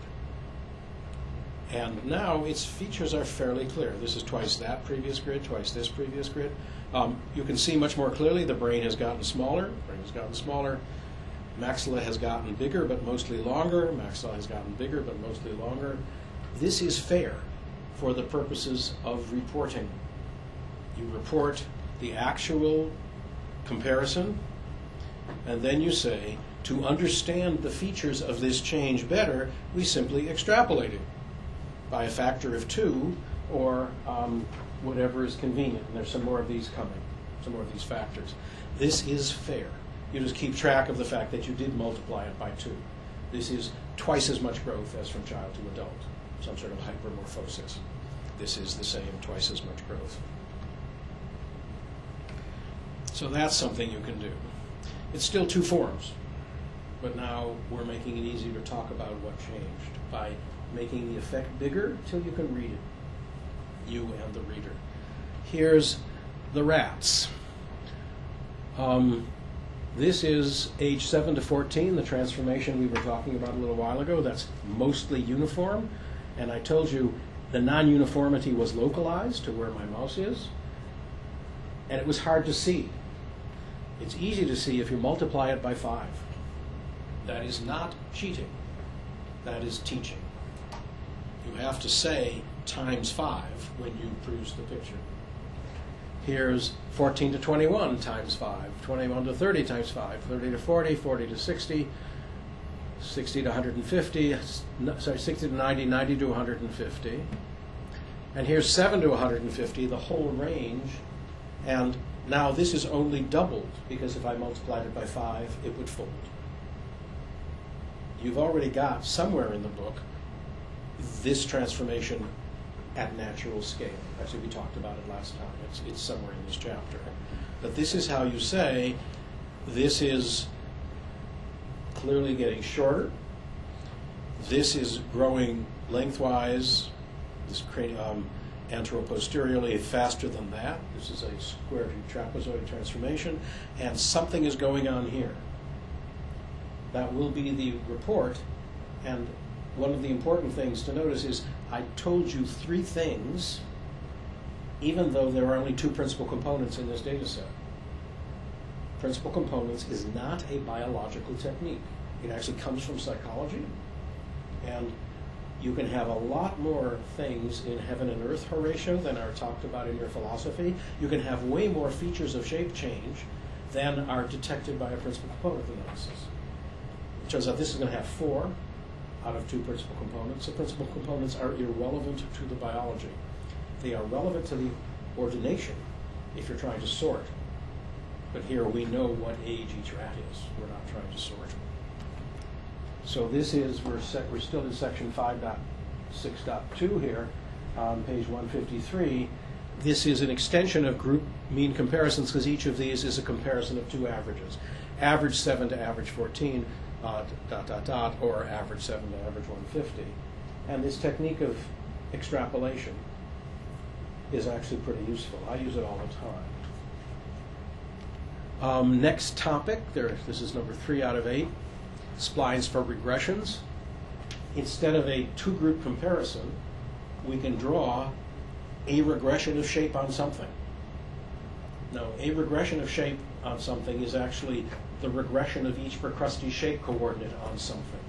And now its features are fairly clear. This is twice that previous grid, twice this previous grid. Um, you can see much more clearly the brain has gotten smaller, the brain has gotten smaller. Maxilla has gotten bigger, but mostly longer. Maxilla has gotten bigger, but mostly longer. This is fair for the purposes of reporting. You report the actual comparison, and then you say, to understand the features of this change better, we simply extrapolate it by a factor of two, or um, whatever is convenient. And there's some more of these coming, some more of these factors. This is fair. You just keep track of the fact that you did multiply it by two. This is twice as much growth as from child to adult, some sort of hypermorphosis. This is the same, twice as much growth. So that's something you can do. It's still two forms, but now we're making it easier to talk about what changed by making the effect bigger till you can read it, you and the reader. Here's the rats. Um, This is age seven to fourteen, the transformation we were talking about a little while ago. That's mostly uniform. And I told you the non-uniformity was localized to where my mouse is. And it was hard to see. It's easy to see if you multiply it by five. That is not cheating. That is teaching. You have to say times five when you produce the picture. Here's fourteen to twenty-one times five, twenty-one to thirty times five, thirty to forty, forty to sixty, sixty to one hundred fifty, sorry, sixty to ninety, ninety to one hundred fifty. And here's seven to one hundred fifty, the whole range. And now this is only doubled, because if I multiplied it by five, it would fold. You've already got somewhere in the book this transformation at natural scale. Actually, we talked about it last time. It's, it's somewhere in this chapter. But this is how you say this is clearly getting shorter. This is growing lengthwise, this um, anteroposteriorly faster than that. This is a square to trapezoid transformation. And something is going on here. That will be the report. And one of the important things to notice is I told you three things, even though there are only two principal components in this data set. Principal components is not a biological technique. It actually comes from psychology. And you can have a lot more things in heaven and earth, Horatio, than are talked about in your philosophy. You can have way more features of shape change than are detected by a principal component analysis. It turns out this is going to have four out of two principal components. The principal components are irrelevant to the biology. They are relevant to the ordination if you're trying to sort. But here we know what age each rat is. We're not trying to sort. So this is, we're, sec, we're still in section five point six point two here, on page one fifty-three. This is an extension of group mean comparisons because each of these is a comparison of two averages. Average seven to average fourteen. Uh, dot, dot, dot, or average seven to average one fifty. And this technique of extrapolation is actually pretty useful. I use it all the time. Um, next topic, there. This is number three out of eight, splines for regressions. Instead of a two-group comparison, we can draw a regression of shape on something. No, a regression of shape on something is actually the regression of each Procrustes shape coordinate on something.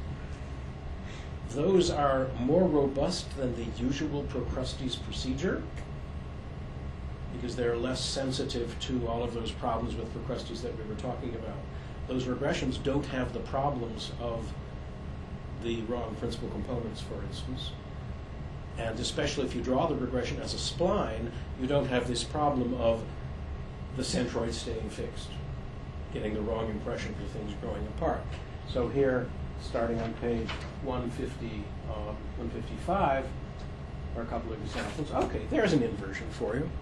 Those are more robust than the usual Procrustes procedure because they're less sensitive to all of those problems with Procrustes that we were talking about. Those regressions don't have the problems of the wrong principal components, for instance. And especially if you draw the regression as a spline, you don't have this problem of the centroid staying fixed, getting the wrong impression for things growing apart. So here, starting on page one fifty, uh, one fifty-five, are a couple of examples. Okay, there's an inversion for you.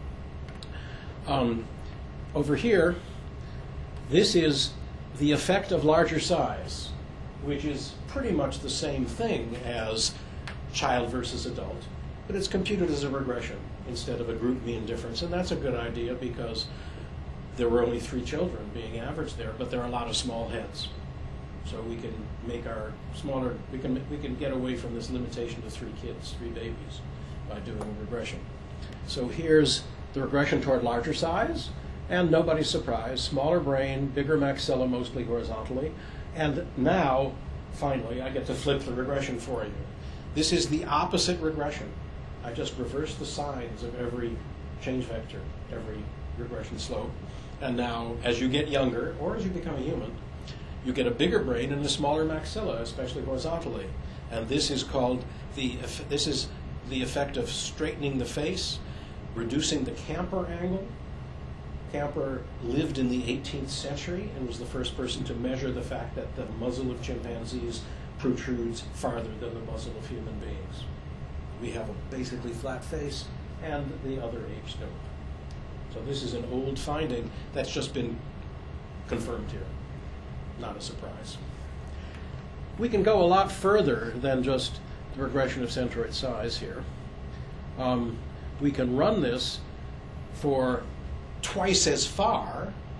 Um, over here, this is the effect of larger size, which is pretty much the same thing as child versus adult, but it's computed as a regression instead of a group mean difference. And that's a good idea because there were only three children being averaged there, but there are a lot of small heads. So we can make our smaller, we can, we can get away from this limitation to three kids, three babies, by doing a regression. So here's the regression toward larger size, and nobody's surprised. Smaller brain, bigger maxilla, mostly horizontally. And now, finally, I get to flip the regression for you. This is the opposite regression. I just reversed the signs of every change vector, every regression slope. And now, as you get younger, or as you become a human, you get a bigger brain and a smaller maxilla, especially horizontally. And this is called the, this is the effect of straightening the face, reducing the Camper angle. Camper lived in the eighteenth century and was the first person to measure the fact that the muzzle of chimpanzees protrudes farther than the muzzle of human beings. We have a basically flat face, and the other apes don't. So this is an old finding that's just been confirmed here. Not a surprise. We can go a lot further than just the regression of centroid size here. Um, we can run this for twice as far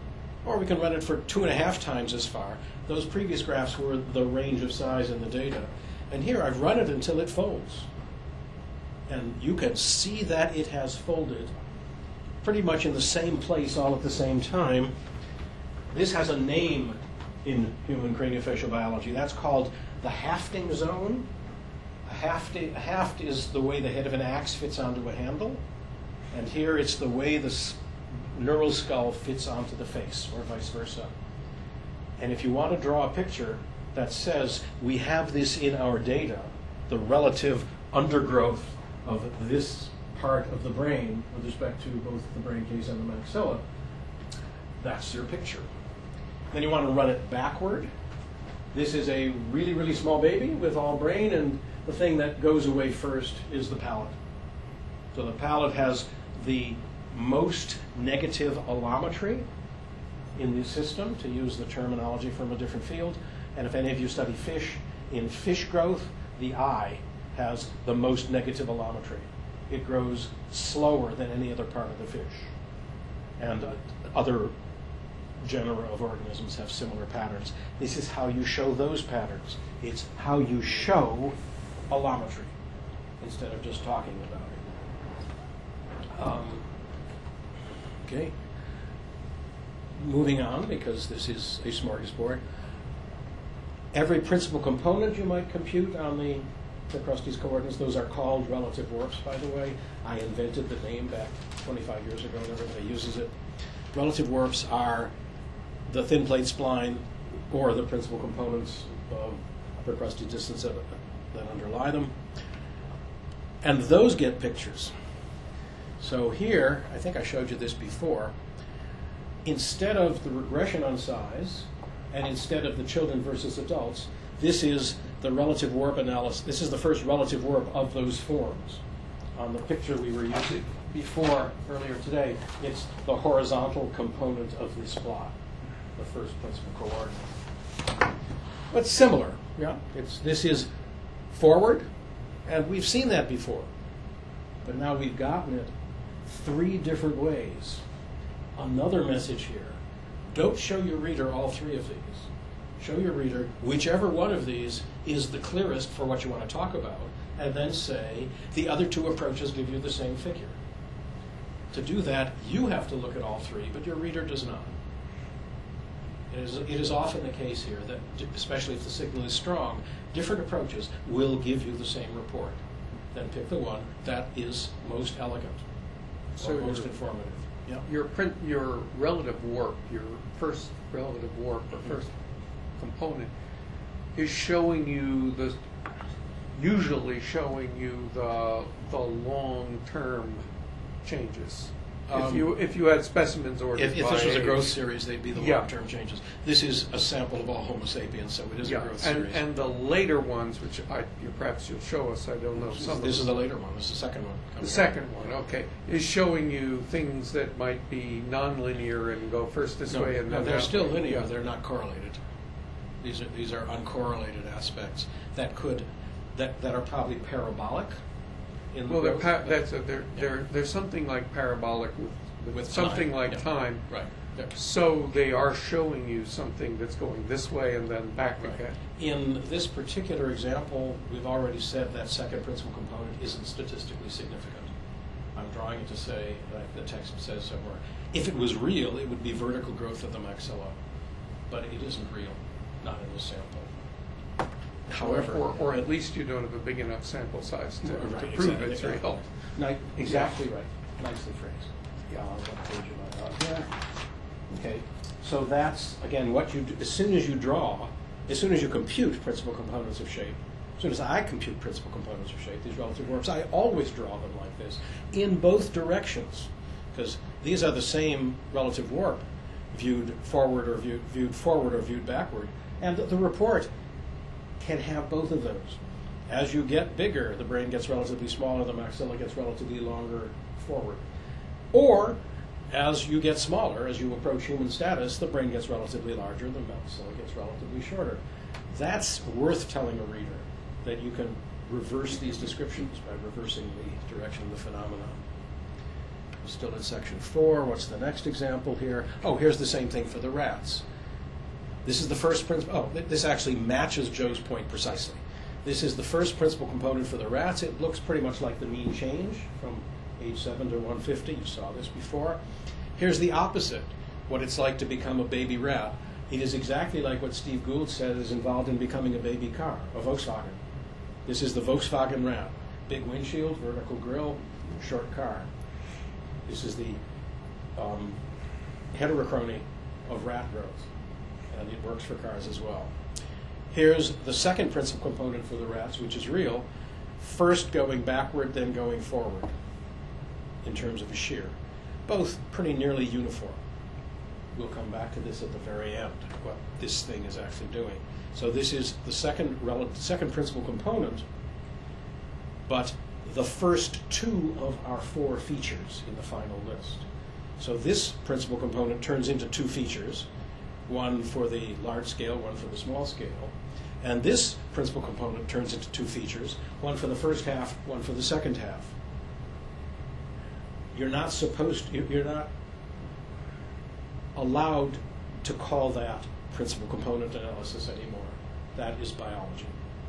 or we can run it for two and a half times as far. Those previous graphs were the range of size in the data. And here I've run it until it folds. And you can see that it has folded pretty much in the same place all at the same time. This has a name in human craniofacial biology. That's called the hafting zone. A haft, a haft is the way the head of an axe fits onto a handle. And here it's the way the neural skull fits onto the face, or vice versa. And if you want to draw a picture that says we have this in our data, the relative undergrowth of this part of the brain with respect to both the brain case and the maxilla, that's your picture. Then you want to run it backward. This is a really, really small baby with all brain, and the thing that goes away first is the palate. So the palate has the most negative allometry in the system, to use the terminology from a different field. And if any of you study fish, in fish growth, the eye has the most negative allometry. It grows slower than any other part of the fish. And uh, other genera of organisms have similar patterns. This is how you show those patterns. It's how you show allometry instead of just talking about it. Um, okay. Moving on, because this is a smorgasbord. Every principal component you might compute on the Procrustes coordinates, those are called relative warps, by the way. I invented the name back twenty-five years ago, and everybody uses it. Relative warps are the thin plate spline or the principal components of Procrustes distance that, that underlie them. And those get pictures. So here, I think I showed you this before, instead of the regression on size, and instead of the children versus adults, this is the relative warp analysis. This is the first relative warp of those forms. On the picture we were using before, earlier today, it's the horizontal component of this plot, the first principal coordinate. But similar, yeah. It's, this is forward, and we've seen that before. But now we've gotten it three different ways. Another message here. Don't show your reader all three of these. Show your reader whichever one of these is the clearest for what you want to talk about, and then say the other two approaches give you the same figure. To do that, you have to look at all three, but your reader does not. It is, it is often the case here that, especially if the signal is strong, different approaches will give you the same report. Then pick the one that is most elegant, So or most your- informative. Yeah. Your print, your relative warp, your first relative warp or first component, is showing you the, usually showing you the the long term changes. if Um, you if you had specimens ordered If, if by this was a age. growth series, they'd be the Yeah. long-term changes. This is a sample of all Homo sapiens, so it is yeah, a growth and series. and the later ones, which I you, perhaps you'll show us, I don't know this, some. this of is them. the later one. This is the second one. coming The up. second one, okay, is showing you things that might be nonlinear and go first this No, way and no, then they're that still way. linear. Yeah. They're not correlated. These are these are uncorrelated aspects that could that that are probably parabolic. In Well, the they're growth, pa- that's a, they're, they're, there's something like parabolic with, with, with something time, like yeah. time. Right. Yeah. So they are showing you something that's going this way and then back Right. again. In this particular example, we've already said that second principal component isn't statistically significant. I'm drawing it to say, like the text says somewhere, if it was real, it would be vertical growth of the maxilla. But it isn't real, not in this sample. However, or, or at least you don't have a big enough sample size to, Right, to prove exactly, it's yeah. real. Ni- exactly right. Nicely phrased. Yeah. Uh, what page am I on here? Okay, so that's, again, what you do, as soon as you draw, as soon as you compute principal components of shape, as soon as I compute principal components of shape, these relative warps, I always draw them like this in both directions, because these are the same relative warp viewed forward or viewed, viewed forward or viewed backward, and the report can have both of those. As you get bigger, the brain gets relatively smaller, the maxilla gets relatively longer forward. Or, as you get smaller, as you approach human status, the brain gets relatively larger, the maxilla gets relatively shorter. That's worth telling a reader, that you can reverse these descriptions by reversing the direction of the phenomenon. Still in section four. What's the next example here? Oh, here's the same thing for the rats. This is the first principle. Oh, th- this actually matches Joe's point precisely. This is the first principal component for the rats. It looks pretty much like the mean change from age seven to one fifty. You saw this before. Here's the opposite, what it's like to become a baby rat. It is exactly like what Steve Gould said is involved in becoming a baby car, a Volkswagen. This is the Volkswagen rat. Big windshield, vertical grille, short car. This is the um, heterochrony of rat growth, and it works for cars as well. Here's the second principal component for the rats, which is real. First going backward, then going forward in terms of a shear. Both pretty nearly uniform. We'll come back to this at the very end, what this thing is actually doing. So this is the second, rel- second principal component, but the first two of our four features in the final list. So this principal component turns into two features, one for the large scale, one for the small scale. And this principal component turns into two features, one for the first half, one for the second half. You're not supposed to, you're not allowed to call that principal component analysis anymore. That is biology.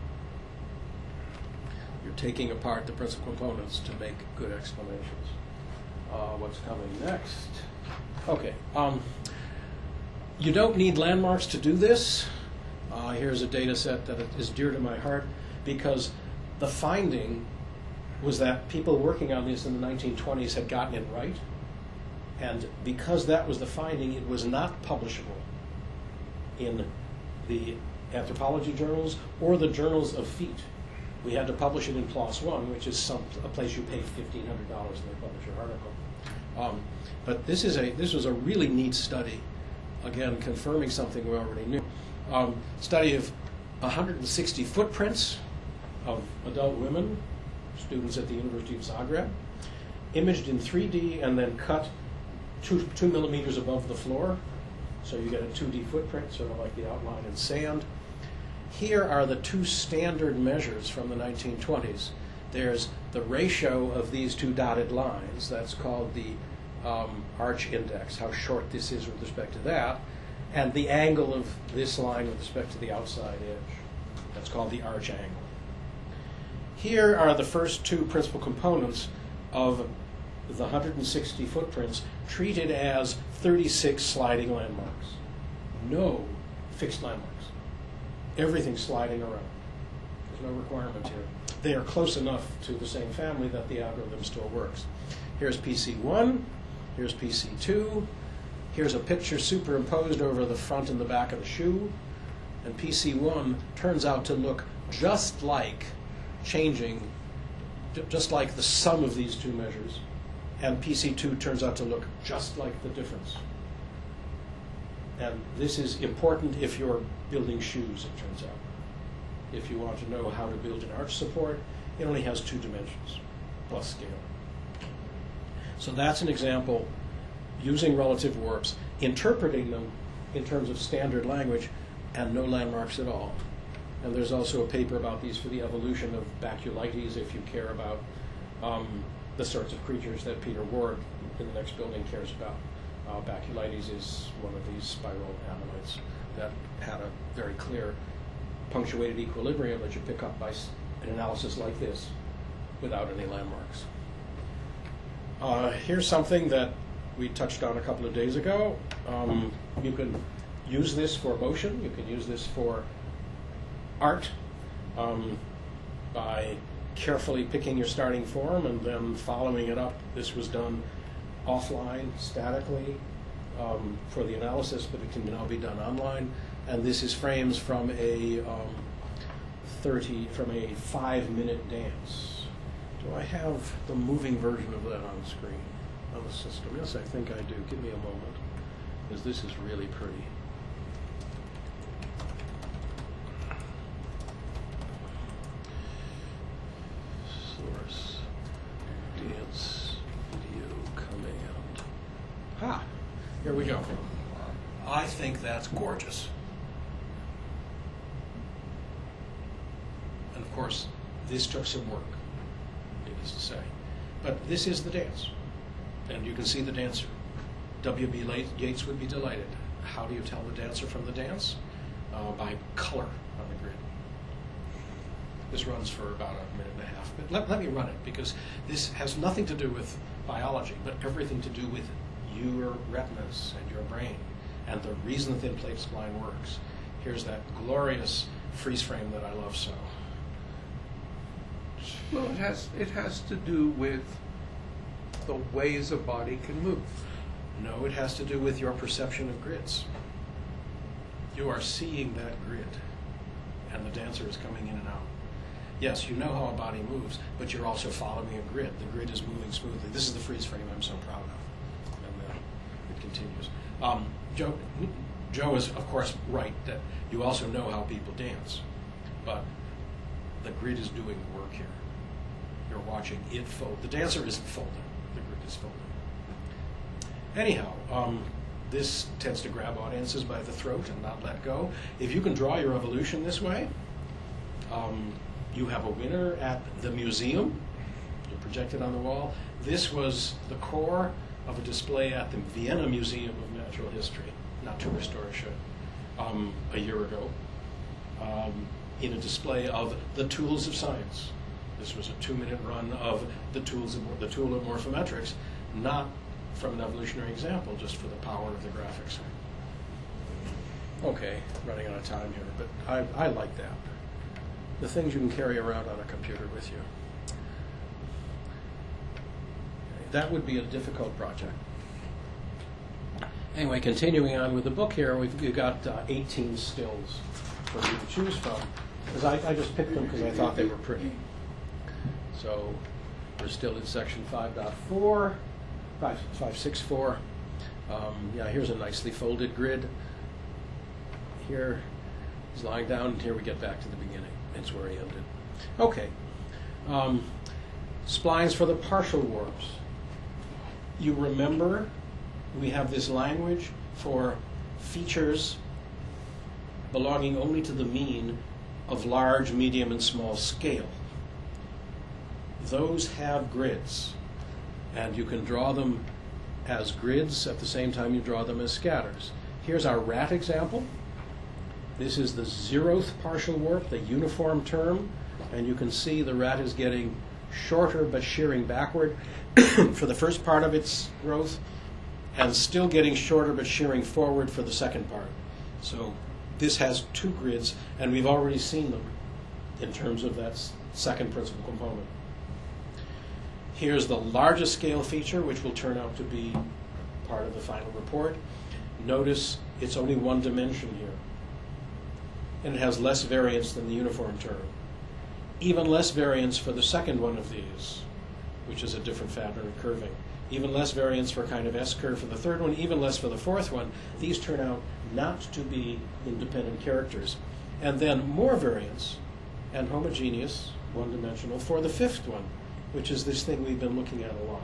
You're taking apart the principal components to make good explanations. Uh, what's coming next? Okay. Um, you don't need landmarks to do this. Uh, here's a data set that is dear to my heart because the finding was that people working on this in the nineteen twenties had gotten it right. And because that was the finding, it was not publishable in the anthropology journals or the journals of feet. We had to publish it in PLOS One, which is some, a place you pay fifteen hundred dollars and they publish your article. Um, but this is a this was a really neat study, again confirming something we already knew. Um, study of one hundred sixty footprints of adult women, students at the University of Zagreb, imaged in three D and then cut two, two millimeters above the floor. So you get a two D footprint, sort of like the outline in sand. Here are the two standard measures from the nineteen twenties. There's the ratio of these two dotted lines. That's called the um, arch index, how short this is with respect to that, and the angle of this line with respect to the outside edge. That's called the arch angle. Here are the first two principal components of the one hundred sixty footprints treated as thirty-six sliding landmarks. No fixed landmarks. Everything's sliding around. There's no requirement here. They are close enough to the same family that the algorithm still works. Here's P C one, here's P C two, here's a picture superimposed over the front and the back of the shoe, and P C one turns out to look just like changing, just like the sum of these two measures, and P C two turns out to look just like the difference. And this is important if you're building shoes, it turns out. If you want to know how to build an arch support, it only has two dimensions, plus scale. So that's an example using relative warps, interpreting them in terms of standard language, and no landmarks at all. And there's also a paper about these for the evolution of baculites, if you care about um, the sorts of creatures that Peter Ward in the next building cares about. Uh, baculites is one of these spiral ammonites that had a very clear punctuated equilibrium that you pick up by an analysis like this without any landmarks. Uh, here's something that we touched on a couple of days ago. Um, you can use this for motion. You can use this for art um, by carefully picking your starting form and then following it up. This was done offline, statically, um, for the analysis, but it can now be done online. And this is frames from a um, thirty, from a five-minute dance. Do I have the moving version of that on the screen, on the system? Yes, I think I do. Give me a moment, because this is really pretty. Source, dance, video, command. Ha! Here we go. I think that's gorgeous. And of course, this took some work, needless to say. But this is the dance. and you can see the dancer. W B Yeats would be delighted. How do you tell the dancer from the dance? Uh, by color on the grid. This runs for about a minute and a half. But let, let me run it, because this has nothing to do with biology, but everything to do with your retinas and your brain, and the reason the thin plate spline works. Here's that glorious freeze frame that I love so. Well, it has it has to do with the ways a body can move. No, it has to do with your perception of grids. You are seeing that grid, and the dancer is coming in and out. Yes, you know how a body moves, but you're also following a grid. The grid is moving smoothly. This is the freeze frame I'm so proud of. And then it continues. Um, Joe, Joe is, of course, right that you also know how people dance, but the grid is doing the work here. You're watching it fold. The dancer isn't folding. The grid is folding. Anyhow, um, this tends to grab audiences by the throat and not let go. If you can draw your evolution this way, um, you have a winner at the museum. You're projected on the wall. This was the core of a display at the Vienna Museum of Natural History, Naturhistorische, um, a year ago, um, in a display of the tools of science. This was a two-minute run of the tools of the tool of morphometrics, not from an evolutionary example, just for the power of the graphics. Okay, running out of time here, but I, I like that. The things you can carry around on a computer with you. That would be a difficult project. Anyway, continuing on with the book here, we've, we've got uh, eighteen stills for you to choose from. Because I, I just picked them because I thought they were pretty. So we're still in section five point four, five point six four. Um, yeah, here's a nicely folded grid. Here he's lying down, and here we get back to the beginning. It's where he ended. Okay. Um, splines for the partial warps. You remember we have this language for features belonging only to the mean of large, medium, and small scale. Those have grids, and you can draw them as grids at the same time you draw them as scatters. Here's our rat example. This is the zeroth partial warp, the uniform term, and you can see the rat is getting shorter but shearing backward for the first part of its growth, and still getting shorter but shearing forward for the second part. So this has two grids, and we've already seen them in terms of that second principal component. Here's the largest scale feature, which will turn out to be part of the final report. Notice it's only one dimension here, and it has less variance than the uniform term. Even less variance for the second one of these, which is a different pattern of curving. Even less variance for kind of S-curve for the third one, even less for the fourth one. These turn out not to be independent characters. And then more variance and homogeneous, one-dimensional, for the fifth one, which is this thing we've been looking at a lot.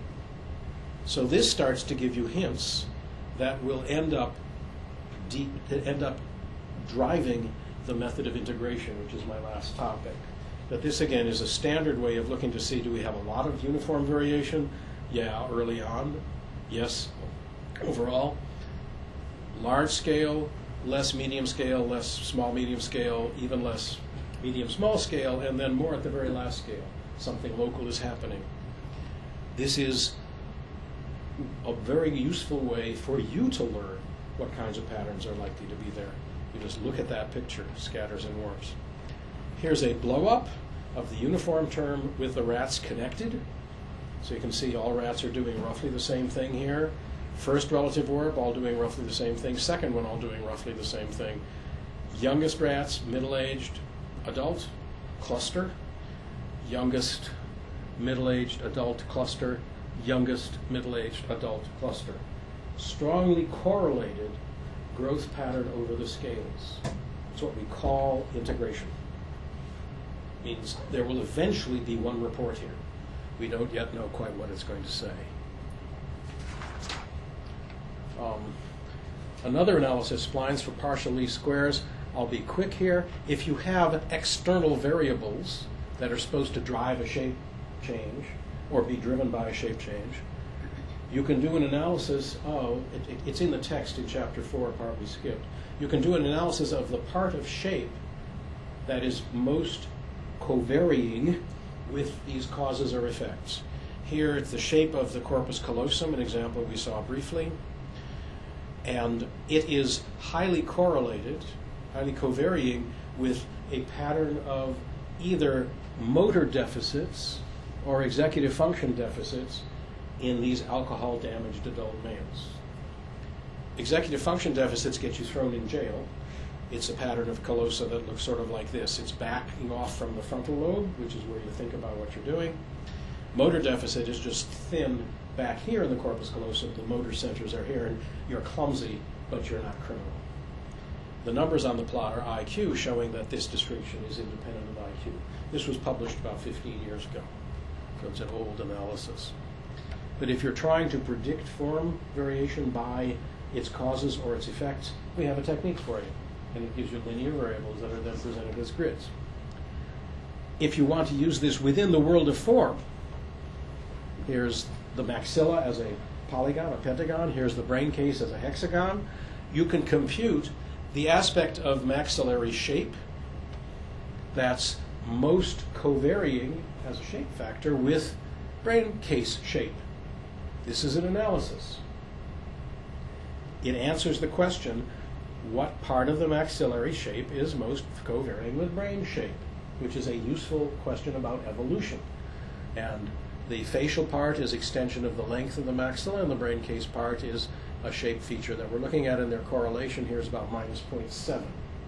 So this starts to give you hints that will end up deep, end up driving the method of integration, which is my last topic. But this, again, is a standard way of looking to see, do we have a lot of uniform variation? Yeah, early on. Yes, overall. Large scale, less medium scale, less small medium scale, even less medium small scale, and then more at the very last scale. Something local is happening. This is a very useful way for you to learn what kinds of patterns are likely to be there. You just look at that picture, scatters and warps. Here's a blow-up of the uniform term with the rats connected. So you can see all rats are doing roughly the same thing here. First relative warp, all doing roughly the same thing. Second one, all doing roughly the same thing. Youngest rats, middle-aged, adult, cluster. Youngest, middle-aged, adult, cluster. Youngest, middle-aged, adult, cluster. Strongly correlated growth pattern over the scales. It's what we call integration. Means there will eventually be one report here. We don't yet know quite what it's going to say. Um, another analysis, splines for partial least squares. I'll be quick here. If you have external variables that are supposed to drive a shape change or be driven by a shape change, you can do an analysis of, it, it, it's in the text in chapter four, a part we skipped. You can do an analysis of the part of shape that is most covarying with these causes or effects. Here it's the shape of the corpus callosum, an example we saw briefly. And it is highly correlated, highly covarying with a pattern of either motor deficits or executive function deficits in these alcohol-damaged adult males. Executive function deficits get you thrown in jail. It's a pattern of callosa that looks sort of like this. It's backing off from the frontal lobe, which is where you think about what you're doing. Motor deficit is just thin back here in the corpus callosum. The motor centers are here, and you're clumsy, but you're not criminal. The numbers on the plot are I Q, showing that this distinction is independent of I Q. This was published about fifteen years ago, so it's an old analysis. But if you're trying to predict form variation by its causes or its effects, we have a technique for you, and it gives you linear variables that are then presented as grids. If you want to use this within the world of form, here's the maxilla as a polygon, a pentagon. Here's the brain case as a hexagon. You can compute the aspect of maxillary shape that's most covarying as a shape factor with brain case shape. This is an analysis. It answers the question, what part of the maxillary shape is most covarying with brain shape, which is a useful question about evolution. And the facial part is extension of the length of the maxilla, and the brain case part is a shape feature that we're looking at, and their correlation here is about minus zero point seven.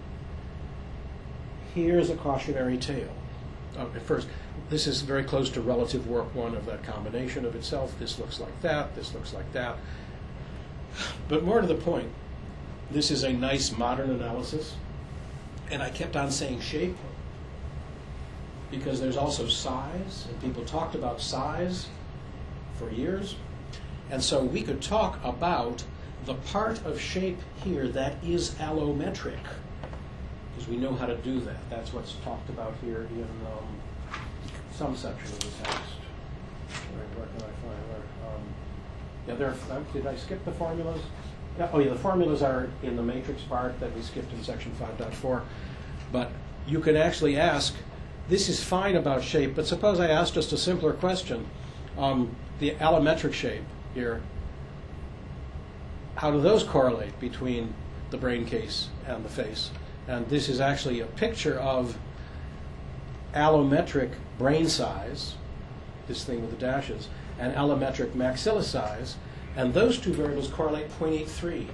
Here's a cautionary tale. Oh, at first, this is very close to relative warp one of that combination of itself. This looks like that, this looks like that. But more to the point, this is a nice modern analysis, and I kept on saying shape because there's also size, and people talked about size for years. And so we could talk about the part of shape here that is allometric, because we know how to do that. That's what's talked about here in um, some section of the text. Where, where can I find where? Um, yeah, there. Uh, did I skip the formulas? Yeah, oh, yeah, the formulas are in the matrix part that we skipped in section five point four. But you could actually ask, this is fine about shape, but suppose I ask just a simpler question. Um, the allometric shape here, how do those correlate between the brain case and the face? And this is actually a picture of allometric brain size, this thing with the dashes, and allometric maxilla size, and those two variables correlate zero point eight three.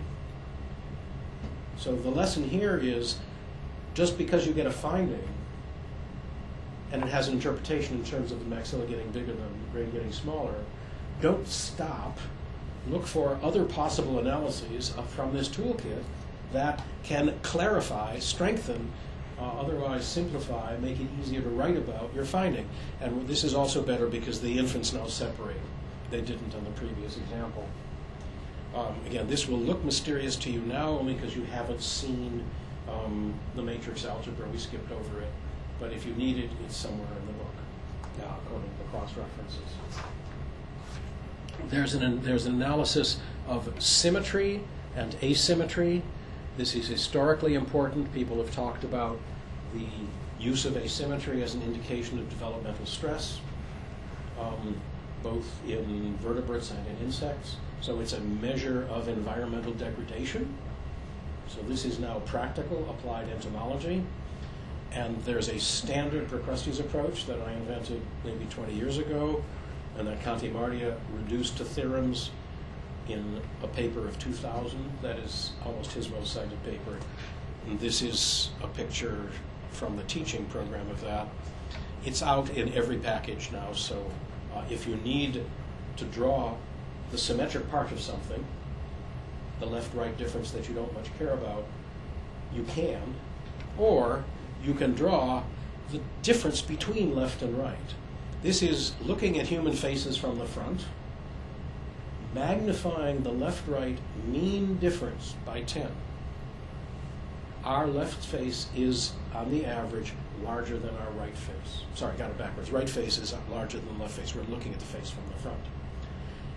So the lesson here is, just because you get a finding, and it has an interpretation in terms of the maxilla getting bigger than the brain getting smaller, don't stop. Look for other possible analyses from this toolkit that can clarify, strengthen, uh, otherwise simplify, make it easier to write about your finding. And this is also better because the infants now separate. They didn't on the previous example. Um, again, this will look mysterious to you now only because you haven't seen um, the matrix algebra. We skipped over it. But if you need it, it's somewhere in the book, uh, according to the cross-references. There's an, there's an analysis of symmetry and asymmetry. This is historically important. People have talked about the use of asymmetry as an indication of developmental stress, um, both in vertebrates and in insects. So it's a measure of environmental degradation. So this is now practical applied entomology. And there's a standard Procrustes approach that I invented maybe twenty years ago, and that Conte Mardia reduced to theorems in a paper of two thousand. That is almost his most cited paper. And this is a picture from the teaching program of that. It's out in every package now, so uh, if you need to draw the symmetric part of something, the left-right difference that you don't much care about, you can, or you can draw the difference between left and right. This is looking at human faces from the front, magnifying the left-right mean difference by ten. Our left face is, on the average, larger than our right face. Sorry, got it backwards. Right face is larger than left face. We're looking at the face from the front.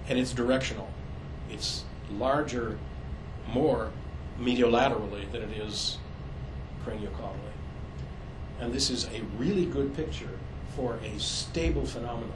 and it's directional. It's larger, more mediolaterally than it is craniocaudally. And this is a really good picture for a stable phenomenon.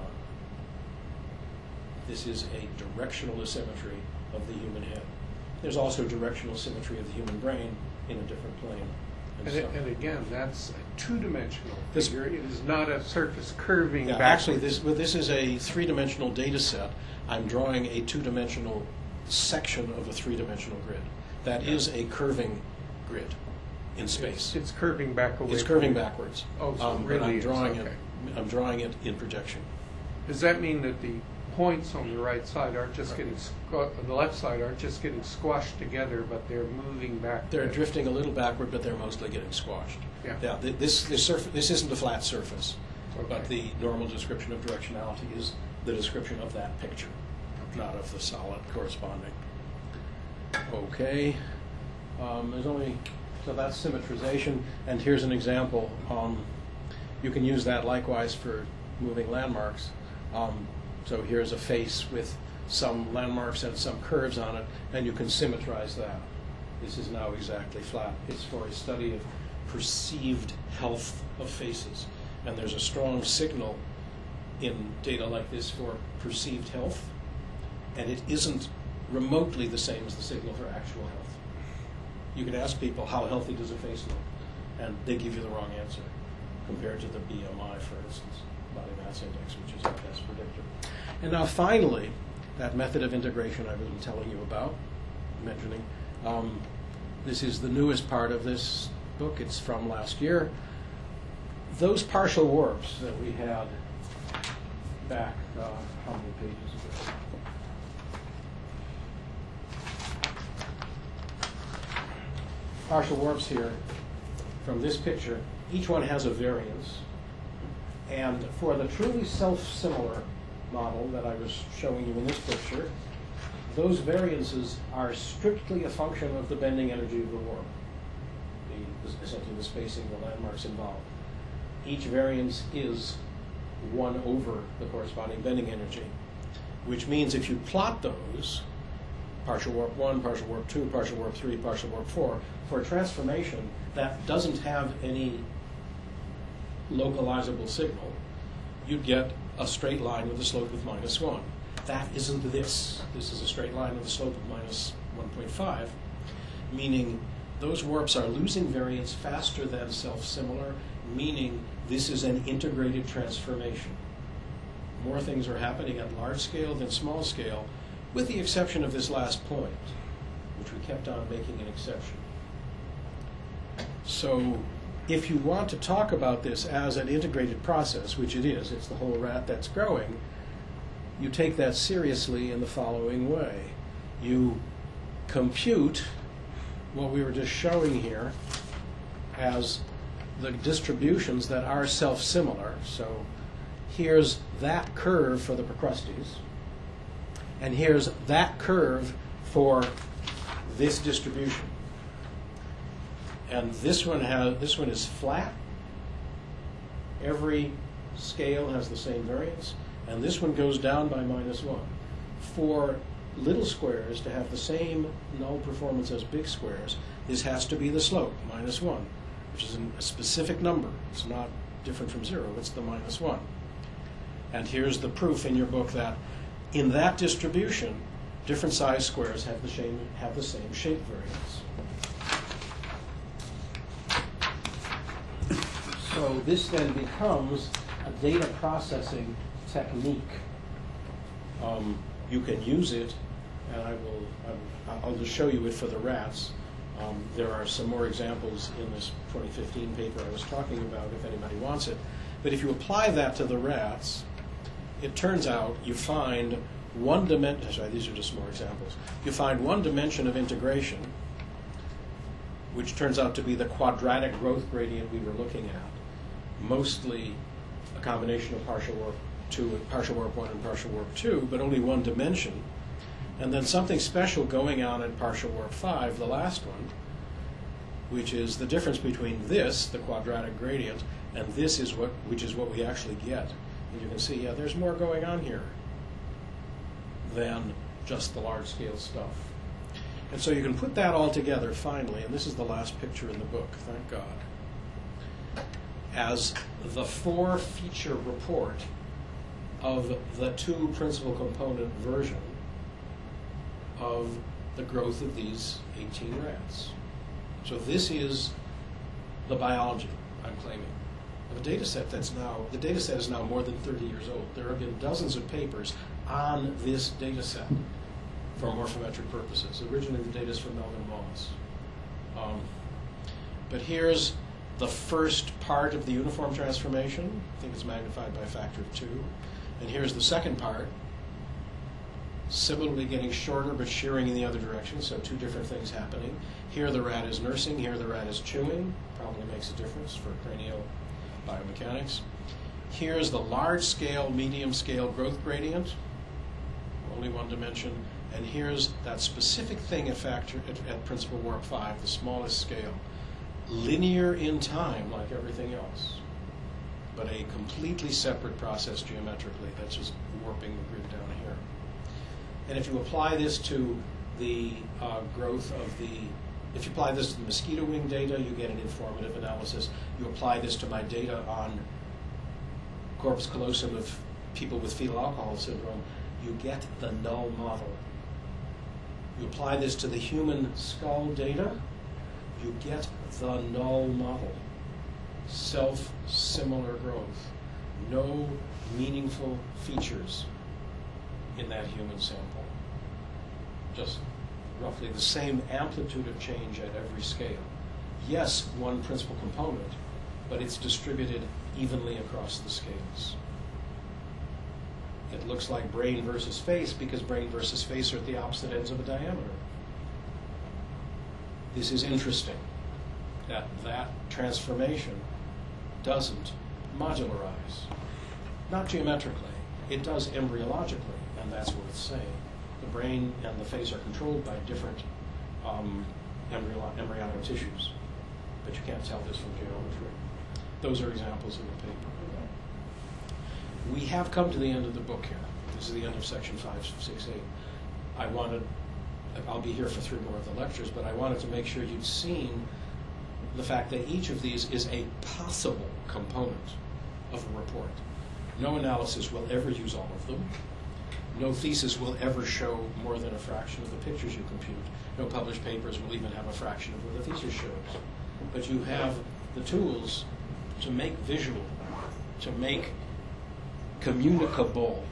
This is a directional asymmetry of the human head. There's also directional symmetry of the human brain in a different plane. And, And, so, and again, that's a two-dimensional This- figure. It is not a surface curving yeah, backwards. actually, this, well, this is a three-dimensional data set. I'm drawing a two-dimensional section of a three-dimensional grid. That is a curving grid in space. It's, it's curving back away. It's from curving you. backwards. Oh, so um, it really but I'm is, drawing okay. it. I'm drawing it in projection. Does that mean that the points on the right side aren't just getting squ- on the left side aren't just getting squashed together, but they're moving back? They're there? drifting a little backward, but they're mostly getting squashed. Yeah. Yeah. th- This this surf- this isn't a flat surface, but Okay. the normal description of directionality is the description of that picture, not of the solid corresponding. Okay. Um, there's only so that's symmetrization, and here's an example. Um, you can use that likewise for moving landmarks. Um, so here's a face with some landmarks and some curves on it, and you can symmetrize that. This is now exactly flat. It's for a study of perceived health of faces, and there's a strong signal in data like this for perceived health, and it isn't remotely the same as the signal for actual health. You can ask people, how healthy does a face look? And they give you the wrong answer compared to the B M I, for instance, body mass index, which is our best predictor. And now finally, that method of integration I've been telling you about, mentioning, um, this is the newest part of this book. It's from last year. Those partial warps that we had back, uh, how many pages ago? Partial warps here from this picture, each one has a variance. And for the truly self-similar model that I was showing you in this picture, those variances are strictly a function of the bending energy of the warp, the, essentially the spacing, the landmarks involved. Each variance is one over the corresponding bending energy, which means if you plot those, partial warp one, partial warp two, partial warp three, partial warp four, for a transformation that doesn't have any localizable signal, you'd get a straight line with a slope of minus one. That isn't this. This is a straight line with a slope of minus one point five, meaning those warps are losing variance faster than self-similar, meaning this is an integrated transformation. More things are happening at large scale than small scale, with the exception of this last point, which we kept on making an exception. So if you want to talk about this as an integrated process, which it is, it's the whole rat that's growing, you take that seriously in the following way. You compute what we were just showing here as the distributions that are self-similar. So here's that curve for the Procrustes, and here's that curve for this distribution. And this one has this one is flat. Every scale has the same variance, and this one goes down by minus one. For little squares to have the same null performance as big squares, this has to be the slope, minus one, which is a specific number. It's not different from zero, it's the minus one. And here's the proof in your book that in that distribution, different size squares have the same, have the same shape variance. So this then becomes a data processing technique. Um, you can use it, and I will, I'll, I'll just show you it for the rats. Um, there are some more examples in this twenty fifteen paper I was talking about if anybody wants it. But if you apply that to the rats, it turns out you find one dimension, sorry, these are just more examples. You find one dimension of integration, which turns out to be the quadratic growth gradient we were looking at, mostly a combination of partial warp two and partial warp one and partial warp two, but only one dimension. And then something special going on in partial warp five, the last one, which is the difference between this, the quadratic gradient, and this is what, which is what we actually get. And you can see, yeah, there's more going on here than just the large-scale stuff. And so you can put that all together finally, and this is the last picture in the book, thank God, as the four-feature report of the two principal component version of the growth of these eighteen rats. So this is the biology I'm claiming of a data set that's now, the data set is now more than thirty years old. There have been dozens of papers on this data set for morphometric purposes. Originally the data is from Melvin Wallace. Um, but here's the first part of the uniform transformation. I think it's magnified by a factor of two. And here's the second part, similarly getting shorter but shearing in the other direction, so two different things happening. Here the rat is nursing, here the rat is chewing, probably makes a difference for cranial biomechanics. Here's the large scale, medium scale growth gradient, only one dimension, and here's that specific thing at factor at, at principal warp five, the smallest scale. Linear in time like everything else, but a completely separate process geometrically. That's just warping the grid down here. And if you apply this to the uh, growth of the, if you apply this to the mosquito wing data, you get an informative analysis. You apply this to my data on corpus callosum of people with fetal alcohol syndrome, you get the null model. You apply this to the human skull data, you get the null model. Self-similar growth. No meaningful features in that human sample. Just roughly the same amplitude of change at every scale. Yes, one principal component, but it's distributed evenly across the scales. It looks like brain versus face because brain versus face are at the opposite ends of a diameter. This is interesting, that that transformation doesn't modularize. Not geometrically. It does embryologically, and that's what it's saying. The brain and the face are controlled by different um, embryo embryonic tissues, but you can't tell this from geometry. Those are examples in the paper. We have come to the end of the book here. This is the end of section five six eight. I wanted, I'll be here for three more of the lectures, but I wanted to make sure you'd seen the fact that each of these is a possible component of a report. No analysis will ever use all of them. No thesis will ever show more than a fraction of the pictures you compute. No published papers will even have a fraction of what the thesis shows. But you have the tools to make visual, to make communicable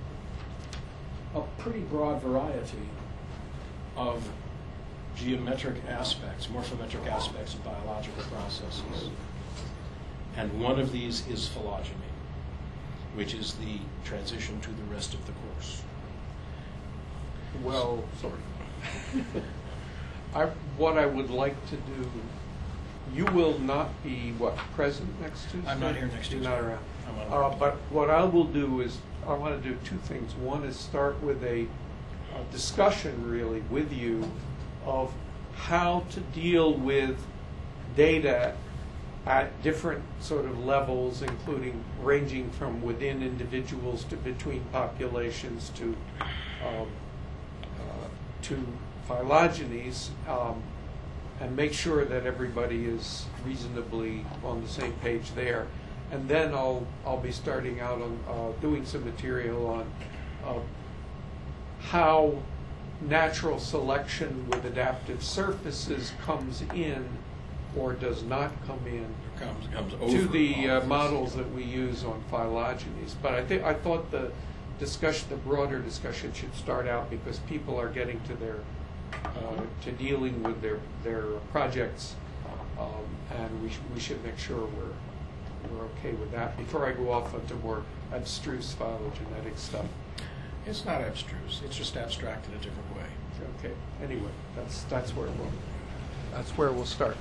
a pretty broad variety of geometric aspects, morphometric aspects of biological processes. And one of these is phylogeny, which is the transition to the rest of the course. Well, sorry. I, what I would like to do, you will not be, what, present next Tuesday? I'm not here next Tuesday. You're not around. I'm on Uh, but what I will do is, I want to do two things. One is start with a, a discussion, really, with you of how to deal with data at different sort of levels, including ranging from within individuals to between populations to um, uh, to phylogenies, um, and make sure that everybody is reasonably on the same page there. And then I'll I'll be starting out on uh, doing some material on uh, how natural selection with adaptive surfaces comes in or does not come in comes, comes to over the all uh, of models this. that we use on phylogenies. But I think I thought the discussion, the broader discussion, should start out because people are getting to their uh, to dealing with their their projects, um, and we sh we should make sure we're we're okay with that before I go off into more abstruse phylogenetic stuff. It's not abstruse. It's just abstract in a different way. Okay. Anyway, that's that's where we'll that's where we'll start.